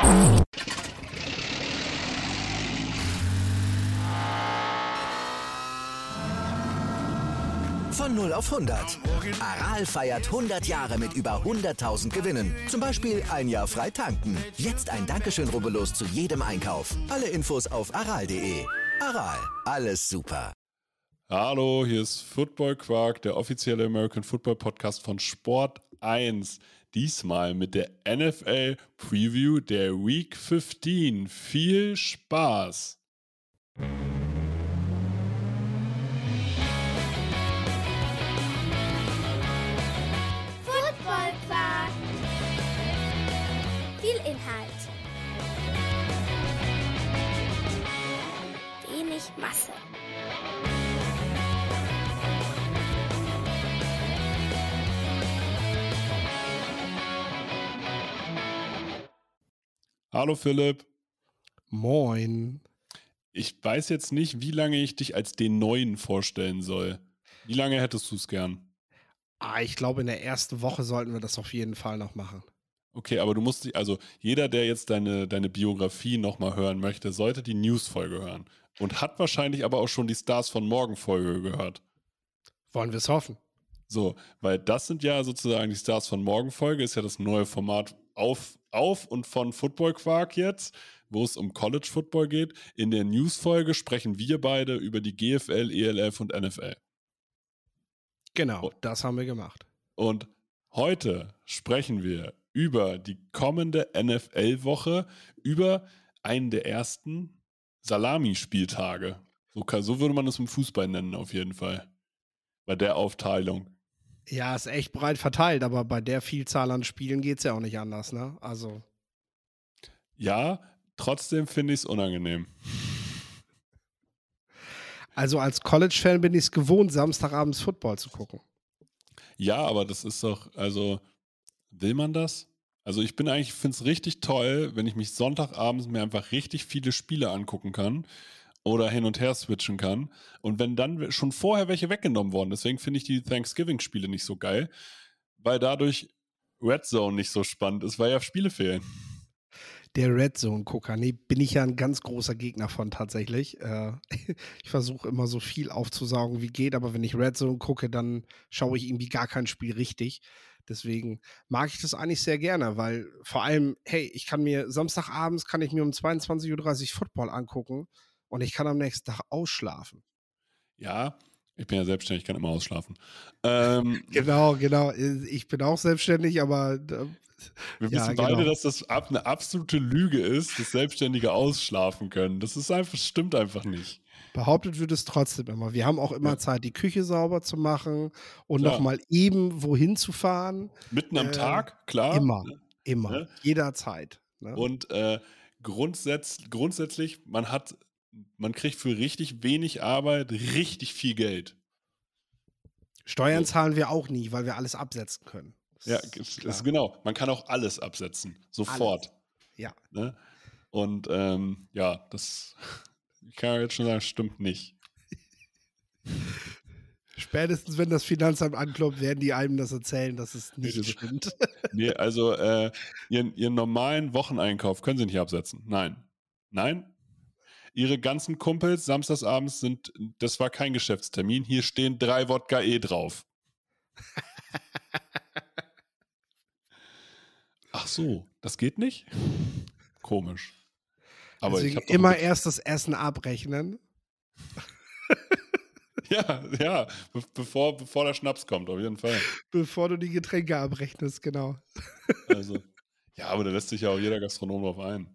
Von 0 auf 100. Aral feiert 100 Jahre mit über 100.000 Gewinnen. Zum Beispiel ein Jahr frei tanken. Jetzt ein Dankeschön, rubbellos zu jedem Einkauf. Alle Infos auf aral.de. Aral, alles super. Hallo, hier ist Football Quark, der offizielle American Football Podcast von Sport 1. Diesmal mit der NFL Preview der Week 15. Viel Spaß! Football Quark. Viel Inhalt. Wenig Masse. Hallo Philipp. Moin. Ich weiß jetzt nicht, wie lange ich dich als den Neuen vorstellen soll. Wie lange hättest du es gern? Ich glaube, in der ersten Woche sollten wir das auf jeden Fall noch machen. Okay, aber du musst dich, also jeder, der jetzt deine Biografie nochmal hören möchte, sollte die News-Folge hören. Und hat wahrscheinlich aber auch schon die Stars von Morgen-Folge gehört. Wollen wir es hoffen? So, weil das sind ja sozusagen die Stars von Morgen-Folge, ist ja das neue Format auf und von Football Quark jetzt, wo es um College Football geht. In der News-Folge sprechen wir beide über die GFL, ELF und NFL. Genau, das haben wir gemacht. Und heute sprechen wir über die kommende NFL-Woche, über einen der ersten Salami-Spieltage. So würde man es im Fußball nennen, auf jeden Fall. Bei der Aufteilung. Ja, ist echt breit verteilt, aber bei der Vielzahl an Spielen geht es ja auch nicht anders, ne? Also. Ja, trotzdem finde ich es unangenehm. Also als College-Fan bin ich es gewohnt, Samstagabends Football zu gucken. Ja, aber das ist doch, also, will man das? Also ich finde es richtig toll, wenn ich mich Sonntagabends mir einfach richtig viele Spiele angucken kann oder hin und her switchen kann. Und wenn dann schon vorher welche weggenommen worden, deswegen finde ich die Thanksgiving-Spiele nicht so geil, weil dadurch Red Zone nicht so spannend ist, weil ja Spiele fehlen. Der Red Zone-Gucker, nee, bin ich ja ein ganz großer Gegner von tatsächlich. Ich versuche immer so viel aufzusaugen wie geht, aber wenn ich Red Zone gucke, dann schaue ich irgendwie gar kein Spiel richtig. Deswegen mag ich das eigentlich sehr gerne, weil vor allem, hey, Samstagabends kann ich mir um 22:30 Uhr Football angucken und ich kann am nächsten Tag ausschlafen. Ja, ich bin ja selbstständig, ich kann immer ausschlafen. Genau. Ich bin auch selbstständig, aber wir wissen beide, dass das eine absolute Lüge ist, dass Selbstständige ausschlafen können. Stimmt einfach nicht. Behauptet wird es trotzdem immer. Wir haben auch immer Zeit, die Küche sauber zu machen und Klar. nochmal eben wohin zu fahren. Mitten am Tag, klar. Immer. Ne? Jederzeit. Ne? Und grundsätzlich, man kriegt für richtig wenig Arbeit richtig viel Geld. Steuern zahlen wir auch nie, weil wir alles absetzen können. Das ist genau. Man kann auch alles absetzen. Sofort. Alles. Ja. Ne? Und ich kann ja jetzt schon sagen, stimmt nicht. Spätestens, wenn das Finanzamt anklopft, werden die einem das erzählen, dass es nicht stimmt. Nee, also ihren normalen Wocheneinkauf können sie nicht absetzen. Nein. Ihre ganzen Kumpels samstagsabends das war kein Geschäftstermin, hier stehen 3 Wodka drauf. Ach so, das geht nicht? Komisch. Aber deswegen immer erst das Essen abrechnen. Ja, bevor der Schnaps kommt, auf jeden Fall. Bevor du die Getränke abrechnest, genau. Also, ja, aber da lässt sich ja auch jeder Gastronom drauf ein.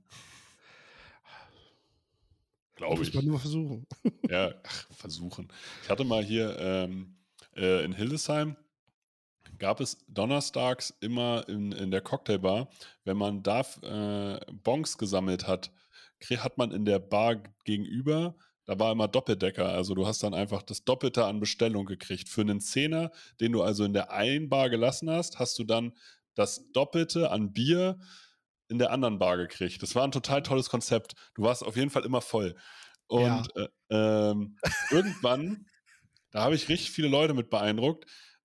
Glaube ich. Muss man nur versuchen. Ja, versuchen. Ich hatte mal hier in Hildesheim, gab es donnerstags immer in der Cocktailbar, wenn man da Bonks gesammelt hat, hat man in der Bar gegenüber, da war immer Doppeldecker, also du hast dann einfach das Doppelte an Bestellung gekriegt. Für einen Zehner, den du also in der einen Bar gelassen hast du dann das Doppelte an Bier in der anderen Bar gekriegt. Das war ein total tolles Konzept. Du warst auf jeden Fall immer voll. Und irgendwann, da habe ich richtig viele Leute mit beeindruckt,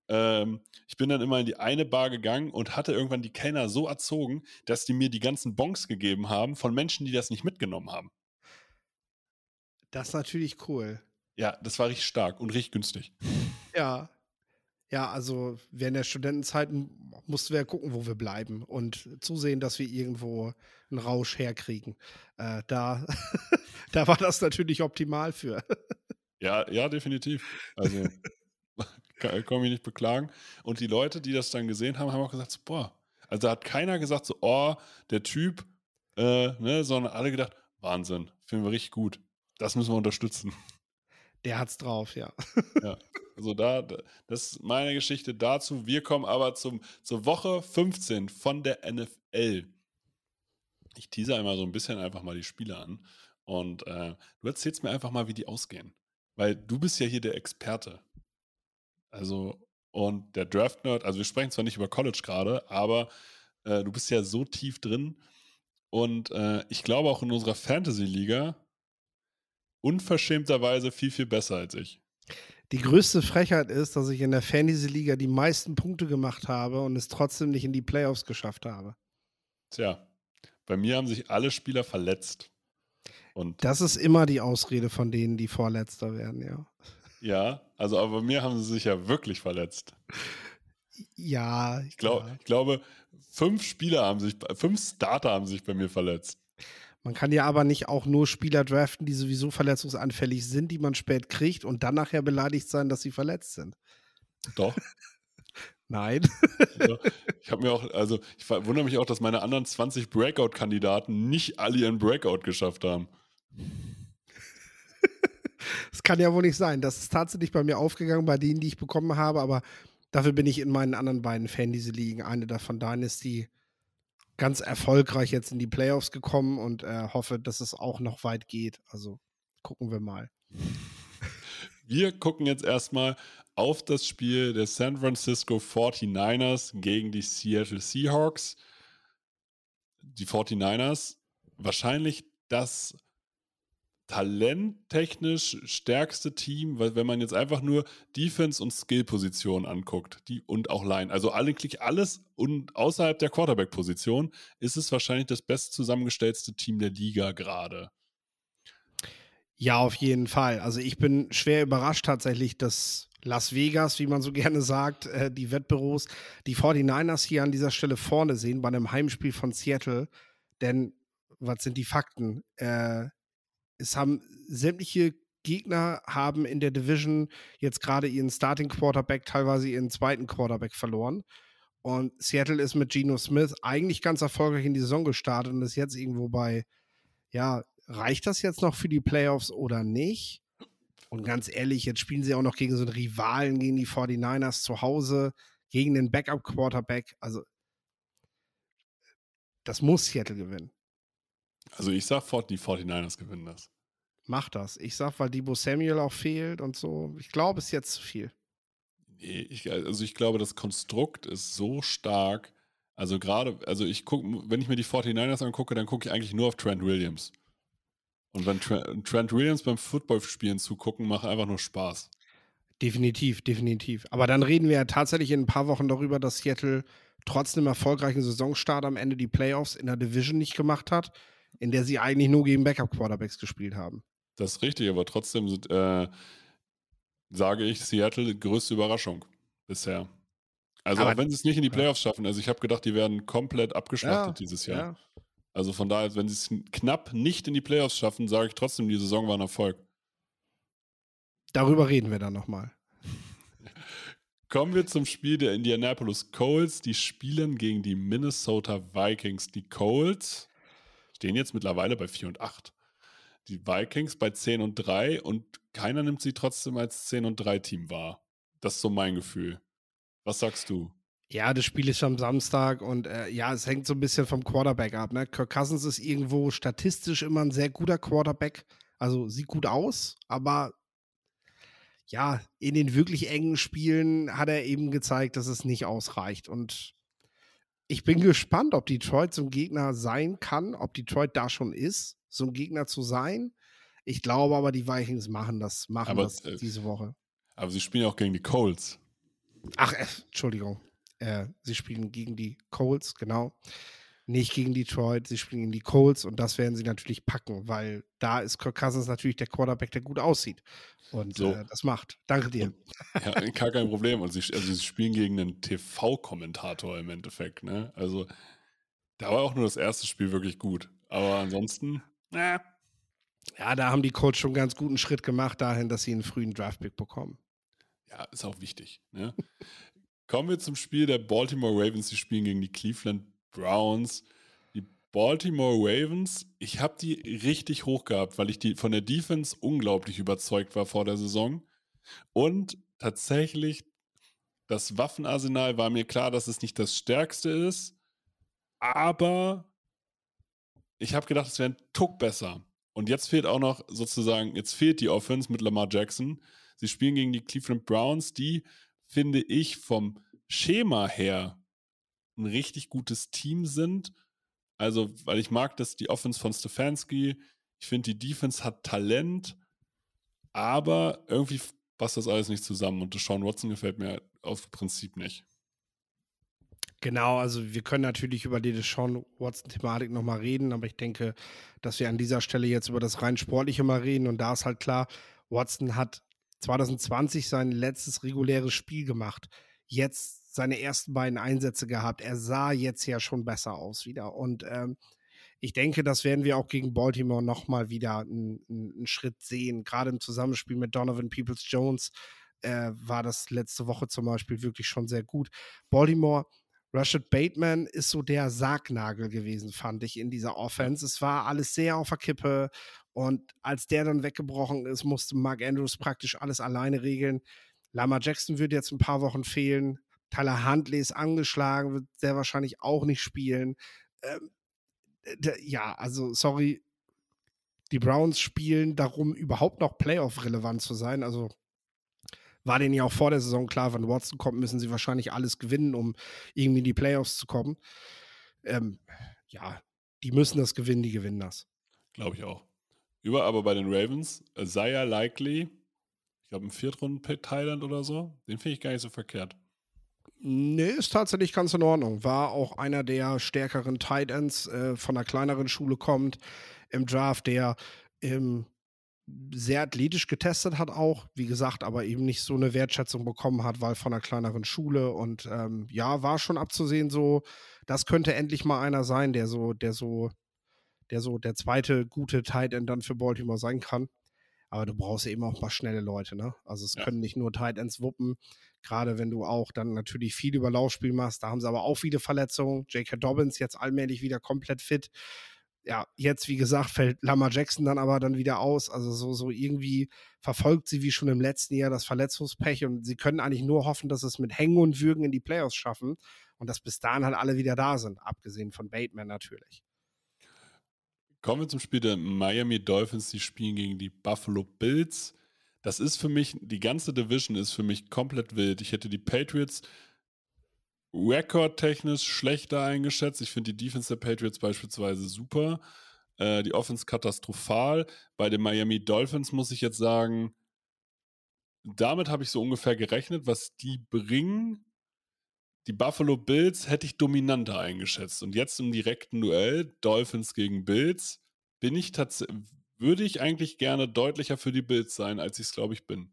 ich bin dann immer in die eine Bar gegangen und hatte irgendwann die Kellner so erzogen, dass die mir die ganzen Bons gegeben haben von Menschen, die das nicht mitgenommen haben. Das ist natürlich cool. Ja, das war richtig stark und richtig günstig. Ja. Ja, also während der Studentenzeit mussten wir ja gucken, wo wir bleiben und zusehen, dass wir irgendwo einen Rausch herkriegen. Da da war das natürlich optimal für. Ja, definitiv. Also kann mich nicht beklagen. Und die Leute, die das dann gesehen haben, haben auch gesagt, so, boah, also da hat keiner gesagt so, oh, der Typ, ne, sondern alle gedacht, Wahnsinn, finden wir richtig gut. Das müssen wir unterstützen. Der hat's drauf, ja. Ja, also das ist meine Geschichte dazu. Wir kommen aber zur Woche 15 von der NFL. Ich teaser immer so ein bisschen einfach mal die Spiele an. Und du erzählst mir einfach mal, wie die ausgehen. Weil du bist ja hier der Experte. Also, und der Draft-Nerd, also wir sprechen zwar nicht über College gerade, aber du bist ja so tief drin. Und ich glaube auch in unserer Fantasy-Liga unverschämterweise viel, viel besser als ich. Die größte Frechheit ist, dass ich in der Fantasy-Liga die meisten Punkte gemacht habe und es trotzdem nicht in die Playoffs geschafft habe. Tja, bei mir haben sich alle Spieler verletzt. Und Das ist immer die Ausrede von denen, die Vorletzter werden, ja. ja, also aber bei mir haben sie sich ja wirklich verletzt. Ja, Ich glaube, 5 Starter haben sich bei mir verletzt. Man kann ja aber nicht auch nur Spieler draften, die sowieso verletzungsanfällig sind, die man spät kriegt und dann nachher beleidigt sein, dass sie verletzt sind. Doch. Nein. Also, ich wundere mich auch, dass meine anderen 20 Breakout-Kandidaten nicht alle ihren Breakout geschafft haben. Das kann ja wohl nicht sein. Das ist tatsächlich bei mir aufgegangen, bei denen, die ich bekommen habe, aber dafür bin ich in meinen anderen beiden Fantasy-Ligen, eine davon Dynasty, ganz erfolgreich jetzt in die Playoffs gekommen und hoffe, dass es auch noch weit geht. Also gucken wir mal. Wir gucken jetzt erstmal auf das Spiel der San Francisco 49ers gegen die Seattle Seahawks. Die 49ers, wahrscheinlich das talenttechnisch stärkste Team, weil wenn man jetzt einfach nur Defense- und Skill-Positionen anguckt, und auch Line, also eigentlich alles und außerhalb der Quarterback-Position, ist es wahrscheinlich das best zusammengestellte Team der Liga gerade. Ja, auf jeden Fall. Also ich bin schwer überrascht tatsächlich, dass Las Vegas, wie man so gerne sagt, die Wettbüros, die 49ers hier an dieser Stelle vorne sehen bei einem Heimspiel von Seattle. Denn was sind die Fakten? Es haben sämtliche Gegner haben in der Division jetzt gerade ihren Starting Quarterback, teilweise ihren zweiten Quarterback verloren. Und Seattle ist mit Geno Smith eigentlich ganz erfolgreich in die Saison gestartet und ist jetzt irgendwo bei, ja, reicht das jetzt noch für die Playoffs oder nicht? Und ganz ehrlich, jetzt spielen sie auch noch gegen so einen Rivalen, gegen die 49ers zu Hause, gegen den Backup-Quarterback. Also, das muss Seattle gewinnen. Also ich sag, die 49ers gewinnen das. Mach das. Ich sag, weil Deebo Samuel auch fehlt und so. Ich glaube, es ist jetzt zu viel. Nee, ich glaube, das Konstrukt ist so stark. Also gerade, ich gucke, wenn ich mir die 49ers angucke, dann gucke ich eigentlich nur auf Trent Williams. Und wenn Trent Williams beim Footballspielen zugucken, macht einfach nur Spaß. Definitiv, definitiv. Aber dann reden wir ja tatsächlich in ein paar Wochen darüber, dass Seattle trotz einem erfolgreichen Saisonstart am Ende die Playoffs in der Division nicht gemacht hat, in der sie eigentlich nur gegen Backup-Quarterbacks gespielt haben. Das ist richtig, aber trotzdem sage ich, Seattle größte Überraschung bisher. Also Aber auch wenn sie es nicht in die Playoffs schaffen, also ich habe gedacht, die werden komplett abgeschlachtet dieses Jahr. Ja. Also von daher, wenn sie es knapp nicht in die Playoffs schaffen, sage ich trotzdem, die Saison war ein Erfolg. Darüber reden wir dann nochmal. Kommen wir zum Spiel der Indianapolis Colts. Die spielen gegen die Minnesota Vikings. Die Colts stehen jetzt mittlerweile bei 4-8. Die Vikings bei 10-3 und keiner nimmt sie trotzdem als 10-3-Team wahr. Das ist so mein Gefühl. Was sagst du? Ja, das Spiel ist am Samstag und ja, es hängt so ein bisschen vom Quarterback ab. Ne? Kirk Cousins ist irgendwo statistisch immer ein sehr guter Quarterback. Also sieht gut aus, aber ja, in den wirklich engen Spielen hat er eben gezeigt, dass es nicht ausreicht. Und ich bin gespannt, ob Detroit so ein Gegner sein kann, ob Detroit da schon ist, so ein Gegner zu sein. Ich glaube aber, die Vikings machen das diese Woche. Aber sie spielen ja auch gegen die Colts. Entschuldigung. Sie spielen gegen die Colts, genau. Nicht gegen Detroit, sie spielen gegen die Colts und das werden sie natürlich packen, weil da ist Kirk Cousins natürlich der Quarterback, der gut aussieht und So, das macht. Danke dir. und ja, gar kein Problem. Und sie spielen gegen einen TV-Kommentator im Endeffekt, ne? Also, da war auch nur das erste Spiel wirklich gut. Aber ansonsten, Ja, da haben die Colts schon einen ganz guten Schritt gemacht dahin, dass sie einen frühen Draftpick bekommen. ja, ist auch wichtig, ne? Kommen wir zum Spiel der Baltimore Ravens. Die spielen gegen die Cleveland Browns. Die Baltimore Ravens, ich habe die richtig hoch gehabt, weil ich die von der Defense unglaublich überzeugt war vor der Saison. Und tatsächlich, das Waffenarsenal war mir klar, dass es nicht das stärkste ist. Aber ich habe gedacht, es wäre ein Tuck besser. Und jetzt fehlt auch noch sozusagen, jetzt fehlt die Offense mit Lamar Jackson. Sie spielen gegen die Cleveland Browns, die, finde ich, vom Schema her ein richtig gutes Team sind. Also, weil ich mag die Offense von Stefanski. Ich finde, die Defense hat Talent, aber irgendwie passt das alles nicht zusammen. Und Deshaun Watson gefällt mir auf Prinzip nicht. Genau, also wir können natürlich über die Deshaun Watson-Thematik nochmal reden, aber ich denke, dass wir an dieser Stelle jetzt über das rein Sportliche mal reden und da ist halt klar, Watson hat 2020 sein letztes reguläres Spiel gemacht, jetzt seine ersten beiden Einsätze gehabt, er sah jetzt ja schon besser aus wieder und ich denke, das werden wir auch gegen Baltimore nochmal wieder einen Schritt sehen, gerade im Zusammenspiel mit Donovan Peoples-Jones war das letzte Woche zum Beispiel wirklich schon sehr gut. Baltimore Rashad Bateman ist so der Sargnagel gewesen, fand ich, in dieser Offense. Es war alles sehr auf der Kippe und als der dann weggebrochen ist, musste Mark Andrews praktisch alles alleine regeln. Lamar Jackson wird jetzt ein paar Wochen fehlen. Tyler Huntley ist angeschlagen, wird sehr wahrscheinlich auch nicht spielen. Ja, also sorry, die Browns spielen darum, überhaupt noch Playoff-relevant zu sein. Also war denen ja auch vor der Saison klar, wenn Watson kommt, müssen sie wahrscheinlich alles gewinnen, um irgendwie in die Playoffs zu kommen. Ja, die müssen das gewinnen, die gewinnen das. Glaube ich auch. Aber bei den Ravens, Isaiah Likely, ich glaube, ein Viertrunden-Thailand oder so, den finde ich gar nicht so verkehrt. Nee, ist tatsächlich ganz in Ordnung. War auch einer der stärkeren Tight Ends, von einer kleineren Schule kommt im Draft, der sehr athletisch getestet hat auch, wie gesagt, aber eben nicht so eine Wertschätzung bekommen hat, weil von einer kleineren Schule und ja, war schon abzusehen so, das könnte endlich mal einer sein, der der zweite gute Tight End dann für Baltimore sein kann. Aber du brauchst eben auch ein paar schnelle Leute, ne? Also es können nicht nur Tight Ends wuppen, gerade wenn du auch dann natürlich viel über Laufspiel machst. Da haben sie aber auch viele Verletzungen. J.K. Dobbins jetzt allmählich wieder komplett fit. Ja, jetzt, wie gesagt, fällt Lamar Jackson dann aber dann wieder aus. Also so irgendwie verfolgt sie wie schon im letzten Jahr das Verletzungspech und sie können eigentlich nur hoffen, dass es mit Hängen und Würgen in die Playoffs schaffen und dass bis dahin halt alle wieder da sind, abgesehen von Bateman natürlich. Kommen wir zum Spiel der Miami Dolphins, die spielen gegen die Buffalo Bills. Das ist für mich, die ganze Division ist für mich komplett wild. Ich hätte die Patriots rekordtechnisch schlechter eingeschätzt. Ich finde die Defense der Patriots beispielsweise super. Die Offense katastrophal. Bei den Miami Dolphins muss ich jetzt sagen, damit habe ich so ungefähr gerechnet, was die bringen. Die Buffalo Bills hätte ich dominanter eingeschätzt. Und jetzt im direkten Duell, Dolphins gegen Bills, würde ich eigentlich gerne deutlicher für die Bills sein, als ich es, glaube ich, bin.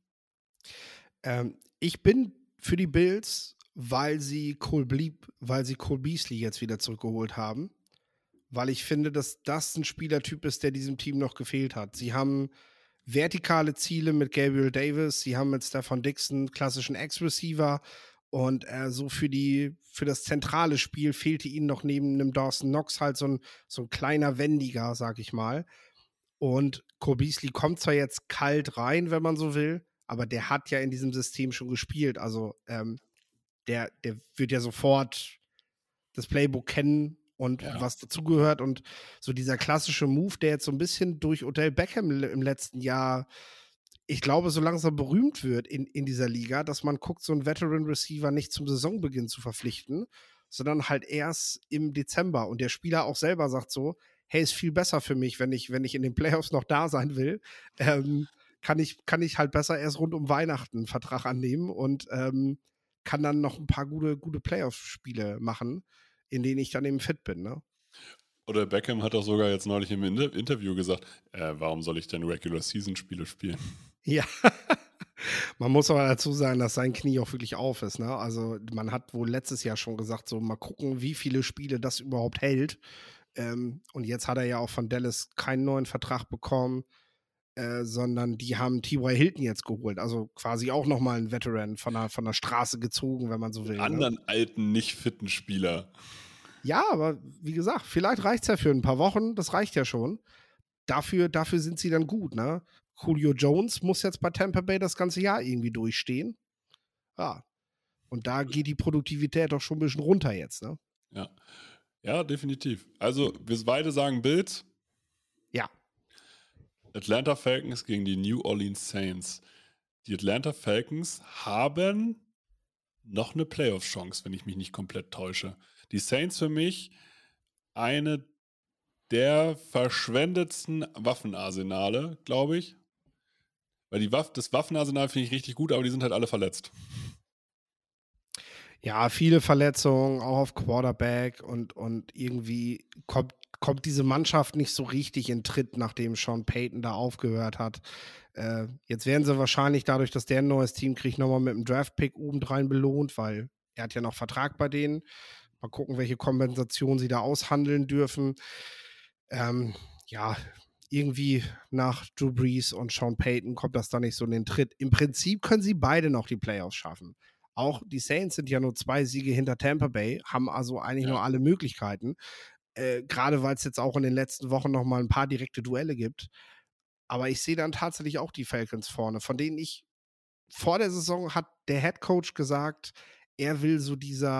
Ich bin für die Bills, weil sie Cole Beasley jetzt wieder zurückgeholt haben. Weil ich finde, dass das ein Spielertyp ist, der diesem Team noch gefehlt hat. Sie haben vertikale Ziele mit Gabriel Davis, sie haben mit Stephon Dixon klassischen Ex-Receiver und so für das zentrale Spiel fehlte ihnen noch neben einem Dawson Knox halt so ein kleiner Wendiger, sag ich mal. Und Cole Beasley kommt zwar jetzt kalt rein, wenn man so will, aber der hat ja in diesem System schon gespielt. Also der wird ja sofort das Playbook kennen und was dazugehört. Und so dieser klassische Move, der jetzt so ein bisschen durch Odell Beckham im letzten Jahr, ich glaube, so langsam berühmt wird in dieser Liga, dass man guckt, so einen Veteran-Receiver nicht zum Saisonbeginn zu verpflichten, sondern halt erst im Dezember. Und der Spieler auch selber sagt so, hey, ist viel besser für mich, wenn ich in den Playoffs noch da sein will, kann ich halt besser erst rund um Weihnachten einen Vertrag annehmen und kann dann noch ein paar gute Playoff-Spiele machen, in denen ich dann eben fit bin, ne? Oder Beckham hat auch sogar jetzt neulich im Interview gesagt, warum soll ich denn Regular-Season-Spiele spielen? Ja. Man muss aber dazu sagen, dass sein Knie auch wirklich auf ist, ne? Also, man hat wohl letztes Jahr schon gesagt, so mal gucken, wie viele Spiele das überhaupt hält. Und jetzt hat er ja auch von Dallas keinen neuen Vertrag bekommen, sondern die haben T.Y. Hilton jetzt geholt. Also quasi auch nochmal ein Veteran von der Straße gezogen, wenn man so will. Ne? Anderen alten, nicht fitten Spieler. Ja, aber wie gesagt, vielleicht reicht es ja für ein paar Wochen. Das reicht ja schon. Dafür sind sie dann gut, ne? Julio Jones muss jetzt bei Tampa Bay das ganze Jahr irgendwie durchstehen. Ja. Und da geht die Produktivität doch schon ein bisschen runter jetzt, ne? Ja. Ja, definitiv. Also, wir beide sagen Bills. Ja. Atlanta Falcons gegen die New Orleans Saints. Die Atlanta Falcons haben noch eine Playoff-Chance, wenn ich mich nicht komplett täusche. Die Saints für mich eine der verschwendetsten Waffenarsenale, glaube ich. Weil das Waffenarsenal finde ich richtig gut, aber die sind halt alle verletzt. Ja, viele Verletzungen, auch auf Quarterback und irgendwie kommt diese Mannschaft nicht so richtig in Tritt, nachdem Sean Payton da aufgehört hat. Jetzt werden sie wahrscheinlich dadurch, dass der ein neues Team kriegt, nochmal mit einem Draft-Pick obendrein belohnt, weil er hat ja noch Vertrag bei denen. Mal gucken, welche Kompensation sie da aushandeln dürfen. Ja, irgendwie nach Drew Brees und Sean Payton kommt das da nicht so in den Tritt. Im Prinzip können sie beide noch die Playoffs schaffen. Auch die Saints sind ja nur 2 Siege hinter Tampa Bay, haben also eigentlich nur alle Möglichkeiten. Gerade weil es jetzt auch in den letzten Wochen noch mal ein paar direkte Duelle gibt. Aber ich sehe dann tatsächlich auch die Falcons vorne, von denen ich vor der Saison hat der Head Coach gesagt, er will so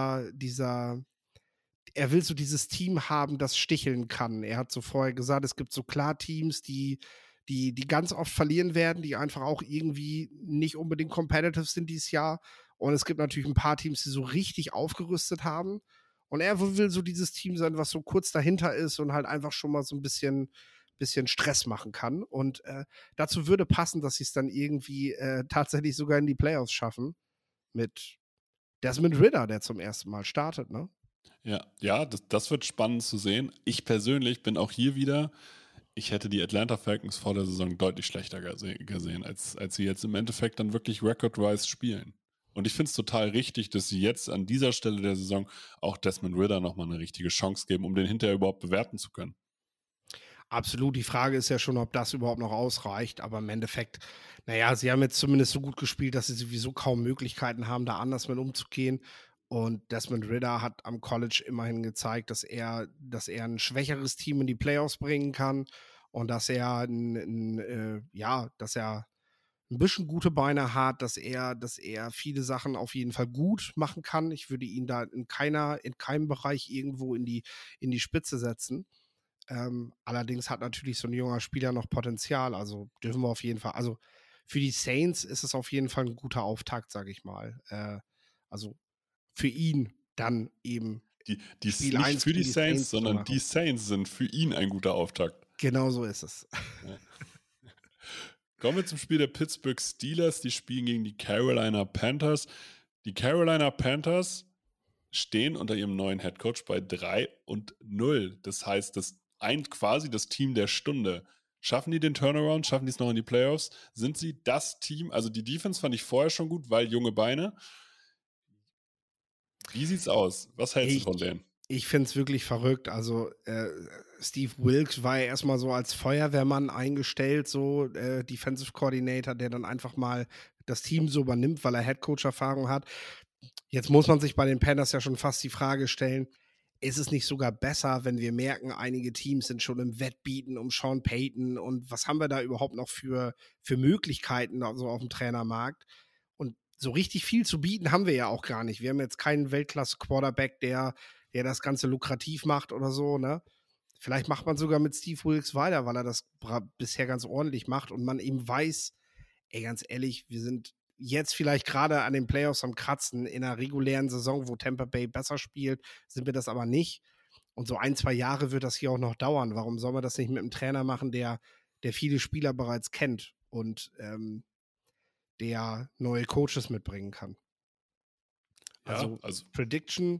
er will so dieses Team haben, das sticheln kann. Er hat so vorher gesagt, es gibt so klar Teams, die ganz oft verlieren werden, die einfach auch irgendwie nicht unbedingt competitive sind dieses Jahr. Und es gibt natürlich ein paar Teams, die so richtig aufgerüstet haben. Und er will so dieses Team sein, was so kurz dahinter ist und halt einfach schon mal so ein bisschen Stress machen kann. Und dazu würde passen, dass sie es dann irgendwie tatsächlich sogar in die Playoffs schaffen. Mit Desmond Ridder, der zum ersten Mal startet, ne? Ja, das wird spannend zu sehen. Ich persönlich bin auch hier wieder, ich hätte die Atlanta Falcons vor der Saison deutlich schlechter gesehen, als sie jetzt im Endeffekt dann wirklich record-wise spielen. Und ich finde es total richtig, dass sie jetzt an dieser Stelle der Saison auch Desmond Ridder nochmal eine richtige Chance geben, um den hinterher überhaupt bewerten zu können. Absolut. Die Frage ist ja schon, ob das überhaupt noch ausreicht. Aber im Endeffekt, naja, sie haben jetzt zumindest so gut gespielt, dass sie sowieso kaum Möglichkeiten haben, da anders mit umzugehen. Und Desmond Ridder hat am College immerhin gezeigt, dass er ein schwächeres Team in die Playoffs bringen kann und dass er dass er ein bisschen gute Beine hat, dass er viele Sachen auf jeden Fall gut machen kann. Ich würde ihn da in keinem Bereich irgendwo in die Spitze setzen. Allerdings hat natürlich so ein junger Spieler noch Potenzial, also dürfen wir auf jeden Fall, also für die Saints ist es auf jeden Fall ein guter Auftakt, sage ich mal. Also für ihn dann eben Spiel Nicht 1 für die gegen Saints, zu sondern machen. die Saints sind für ihn ein guter Auftakt. Genau so ist es. Ja. Kommen wir zum Spiel der Pittsburgh Steelers. Die spielen gegen die Carolina Panthers. Die Carolina Panthers stehen unter ihrem neuen Headcoach bei 3-0. Das heißt, quasi das Team der Stunde. Schaffen die den Turnaround? Schaffen die es noch in die Playoffs? Sind sie das Team? Also die Defense fand ich vorher schon gut, weil junge Beine. Wie sieht's aus? Was hältst du von denen? Ich finde es wirklich verrückt. Also Steve Wilkes war ja erstmal so als Feuerwehrmann eingestellt, so Defensive Coordinator, der dann einfach mal das Team so übernimmt, weil er Headcoach-Erfahrung hat. Jetzt muss man sich bei den Panthers ja schon fast die Frage stellen, ist es nicht sogar besser, wenn wir merken, einige Teams sind schon im Wettbieten um Sean Payton und was haben wir da überhaupt noch für Möglichkeiten also auf dem Trainermarkt? Und so richtig viel zu bieten haben wir ja auch gar nicht. Wir haben jetzt keinen Weltklasse-Quarterback, der das Ganze lukrativ macht oder so, ne? Vielleicht macht man sogar mit Steve Wilkes weiter, weil er das bisher ganz ordentlich macht und man eben weiß, ey, ganz ehrlich, wir sind jetzt vielleicht gerade an den Playoffs am Kratzen. In einer regulären Saison, wo Tampa Bay besser spielt, sind wir das aber nicht. Und so 1-2 Jahre wird das hier auch noch dauern. Warum soll man das nicht mit einem Trainer machen, der viele Spieler bereits kennt und der neue Coaches mitbringen kann? Also Prediction,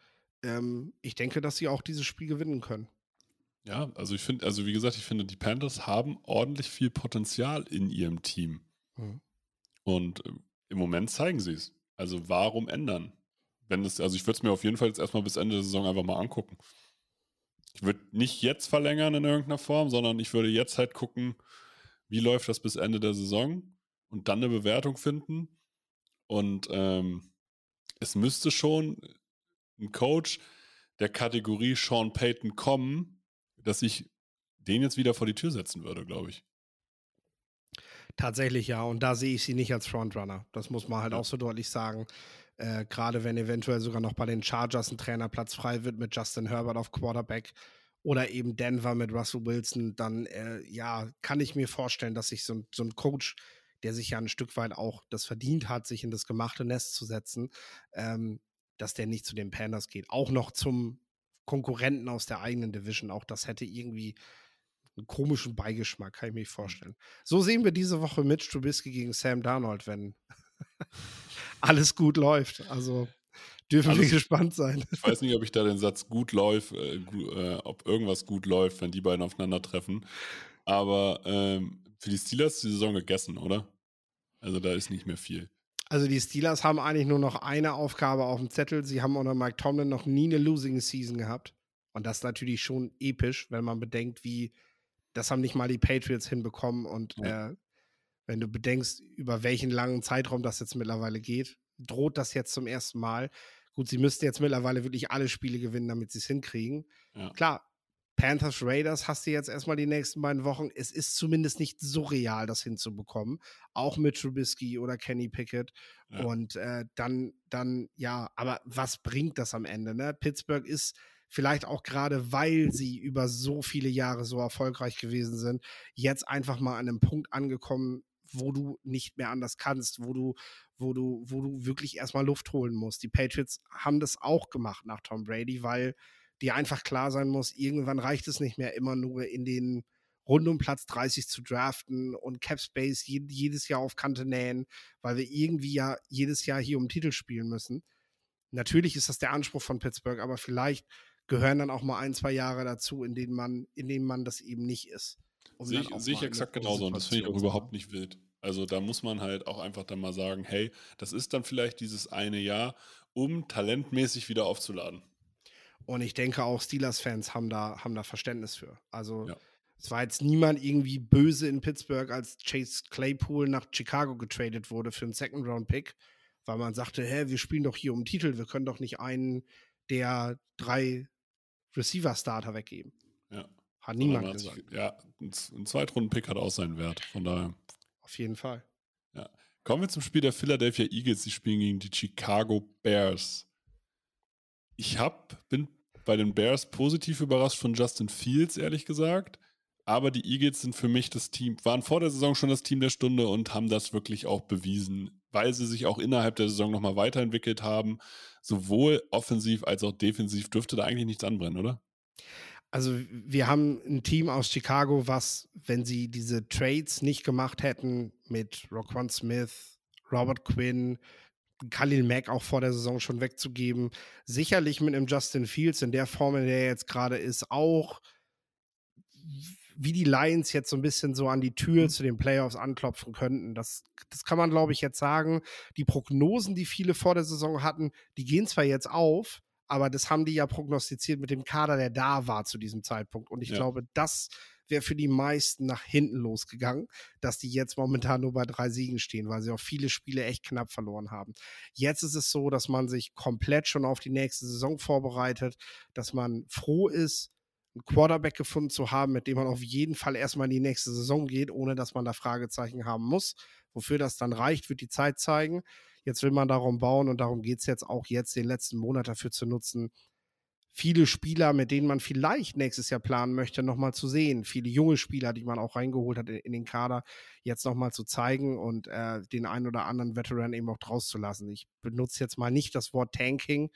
ich denke, dass sie auch dieses Spiel gewinnen können. Ja, also ich finde, wie gesagt, ich finde, die Panthers haben ordentlich viel Potenzial in ihrem Team. Und im Moment zeigen sie es. Also warum ändern? Also ich würde es mir auf jeden Fall jetzt erstmal bis Ende der Saison einfach mal angucken. Ich würde nicht jetzt verlängern in irgendeiner Form, sondern ich würde jetzt halt gucken, wie läuft das bis Ende der Saison und dann eine Bewertung finden. Und es müsste schon ein Coach der Kategorie Sean Payton kommen, dass ich den jetzt wieder vor die Tür setzen würde, glaube ich. Tatsächlich ja, und da sehe ich sie nicht als Frontrunner. Das muss man halt auch so deutlich sagen. Gerade wenn eventuell sogar noch bei den Chargers ein Trainerplatz frei wird mit Justin Herbert auf Quarterback oder eben Denver mit Russell Wilson, dann kann ich mir vorstellen, dass sich so ein Coach, der sich ja ein Stück weit auch das verdient hat, sich in das gemachte Nest zu setzen, dass der nicht zu den Panthers geht. Auch noch zum Konkurrenten aus der eigenen Division. Auch das hätte irgendwie einen komischen Beigeschmack, kann ich mir vorstellen. So sehen wir diese Woche Mitch Trubisky gegen Sam Darnold, wenn alles gut läuft. Also dürfen wir gespannt sein. Ich weiß nicht, ob ich da den Satz gut läuft, ob irgendwas gut läuft, wenn die beiden aufeinandertreffen. Aber für die Steelers ist die Saison gegessen, oder? Also da ist nicht mehr viel. Also die Steelers haben eigentlich nur noch eine Aufgabe auf dem Zettel. Sie haben unter Mike Tomlin noch nie eine Losing Season gehabt. Und das ist natürlich schon episch, wenn man bedenkt, das haben nicht mal die Patriots hinbekommen. Und wenn du bedenkst, über welchen langen Zeitraum das jetzt mittlerweile geht, droht das jetzt zum ersten Mal. Gut, sie müssten jetzt mittlerweile wirklich alle Spiele gewinnen, damit sie es hinkriegen. Ja. Klar, Panthers, Raiders hast du jetzt erstmal die nächsten beiden Wochen. Es ist zumindest nicht so real, das hinzubekommen. Auch mit Trubisky oder Kenny Pickett. Ja. Und dann, aber was bringt das am Ende? Ne? Pittsburgh ist vielleicht auch gerade, weil sie über so viele Jahre so erfolgreich gewesen sind, jetzt einfach mal an einem Punkt angekommen, wo du nicht mehr anders kannst, wo du wirklich erstmal Luft holen musst. Die Patriots haben das auch gemacht nach Tom Brady, weil dir einfach klar sein muss, irgendwann reicht es nicht mehr immer nur in den rund um Platz 30 zu draften und Cap Space jedes Jahr auf Kante nähen, weil wir irgendwie ja jedes Jahr hier um Titel spielen müssen. Natürlich ist das der Anspruch von Pittsburgh, aber vielleicht gehören dann auch mal 1-2 Jahre dazu, in denen man das eben nicht ist. Sehe ich exakt genauso und das finde ich auch überhaupt nicht wild. Also da muss man halt auch einfach dann mal sagen, hey, das ist dann vielleicht dieses eine Jahr, um talentmäßig wieder aufzuladen. Und ich denke auch Steelers-Fans haben da Verständnis für. Also es war jetzt niemand irgendwie böse in Pittsburgh, als Chase Claypool nach Chicago getradet wurde für einen Second-Round-Pick, weil man sagte, wir spielen doch hier um den Titel, wir können doch nicht einen der 3 Receiver-Starter weggeben. Ja. Hat niemand gesagt. Ein Zweitrunden-Pick hat auch seinen Wert, von daher. Auf jeden Fall. Ja. Kommen wir zum Spiel der Philadelphia Eagles, die spielen gegen die Chicago Bears. Ich bin bei den Bears positiv überrascht von Justin Fields, ehrlich gesagt. Aber die Eagles sind für mich waren vor der Saison schon das Team der Stunde und haben das wirklich auch bewiesen, weil sie sich auch innerhalb der Saison nochmal weiterentwickelt haben. Sowohl offensiv als auch defensiv dürfte da eigentlich nichts anbrennen, oder? Also wir haben ein Team aus Chicago, was, wenn sie diese Trades nicht gemacht hätten mit Roquan Smith, Robert Quinn, Khalil Mack auch vor der Saison schon wegzugeben, sicherlich mit einem Justin Fields in der Form, in der er jetzt gerade ist, auch wie die Lions jetzt so ein bisschen so an die Tür zu den Playoffs anklopfen könnten. Das kann man, glaube ich, jetzt sagen. Die Prognosen, die viele vor der Saison hatten, die gehen zwar jetzt auf, aber das haben die ja prognostiziert mit dem Kader, der da war zu diesem Zeitpunkt. Und ich glaube, das wäre für die meisten nach hinten losgegangen, dass die jetzt momentan nur bei 3 Siegen stehen, weil sie auch viele Spiele echt knapp verloren haben. Jetzt ist es so, dass man sich komplett schon auf die nächste Saison vorbereitet, dass man froh ist, einen Quarterback gefunden zu haben, mit dem man auf jeden Fall erstmal in die nächste Saison geht, ohne dass man da Fragezeichen haben muss. Wofür das dann reicht, wird die Zeit zeigen. Jetzt will man darum bauen und darum geht es jetzt auch den letzten Monat dafür zu nutzen, viele Spieler, mit denen man vielleicht nächstes Jahr planen möchte, nochmal zu sehen. Viele junge Spieler, die man auch reingeholt hat in den Kader, jetzt nochmal zu zeigen und den einen oder anderen Veteran eben auch draus zu lassen. Ich benutze jetzt mal nicht das Wort Tanking,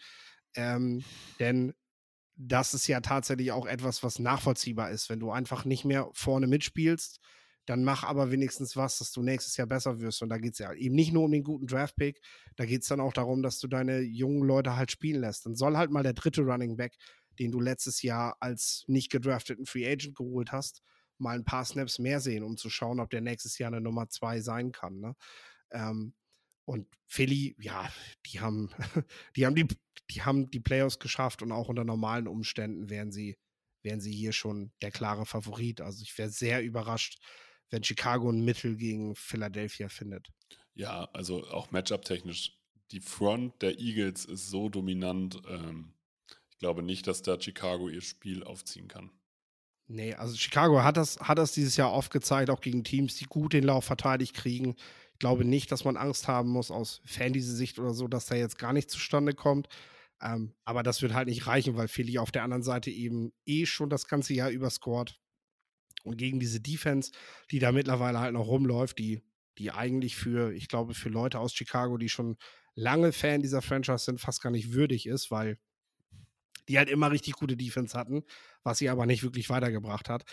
denn das ist ja tatsächlich auch etwas, was nachvollziehbar ist. Wenn du einfach nicht mehr vorne mitspielst, dann mach aber wenigstens was, dass du nächstes Jahr besser wirst. Und da geht es ja eben nicht nur um den guten Draft-Pick, da geht es dann auch darum, dass du deine jungen Leute halt spielen lässt. Dann soll halt mal der dritte Running Back, den du letztes Jahr als nicht gedrafteten Free Agent geholt hast, mal ein paar Snaps mehr sehen, um zu schauen, ob der nächstes Jahr eine Nummer 2 sein kann. Ne? Und Philly, ja, die haben die Playoffs geschafft und auch unter normalen Umständen wären sie hier schon der klare Favorit. Also ich wäre sehr überrascht, wenn Chicago ein Mittel gegen Philadelphia findet. Ja, also auch Matchup-technisch. Die Front der Eagles ist so dominant. Ich glaube nicht, dass da Chicago ihr Spiel aufziehen kann. Nee, also Chicago hat das dieses Jahr oft gezeigt, auch gegen Teams, die gut den Lauf verteidigt kriegen. Ich glaube nicht, dass man Angst haben muss aus Fantasy-Sicht oder so, dass da jetzt gar nicht zustande kommt. Aber das wird halt nicht reichen, weil Philly auf der anderen Seite eben schon das ganze Jahr überscored. Und gegen diese Defense, die da mittlerweile halt noch rumläuft, die eigentlich ich glaube, für Leute aus Chicago, die schon lange Fan dieser Franchise sind, fast gar nicht würdig ist, weil die halt immer richtig gute Defense hatten, was sie aber nicht wirklich weitergebracht hat.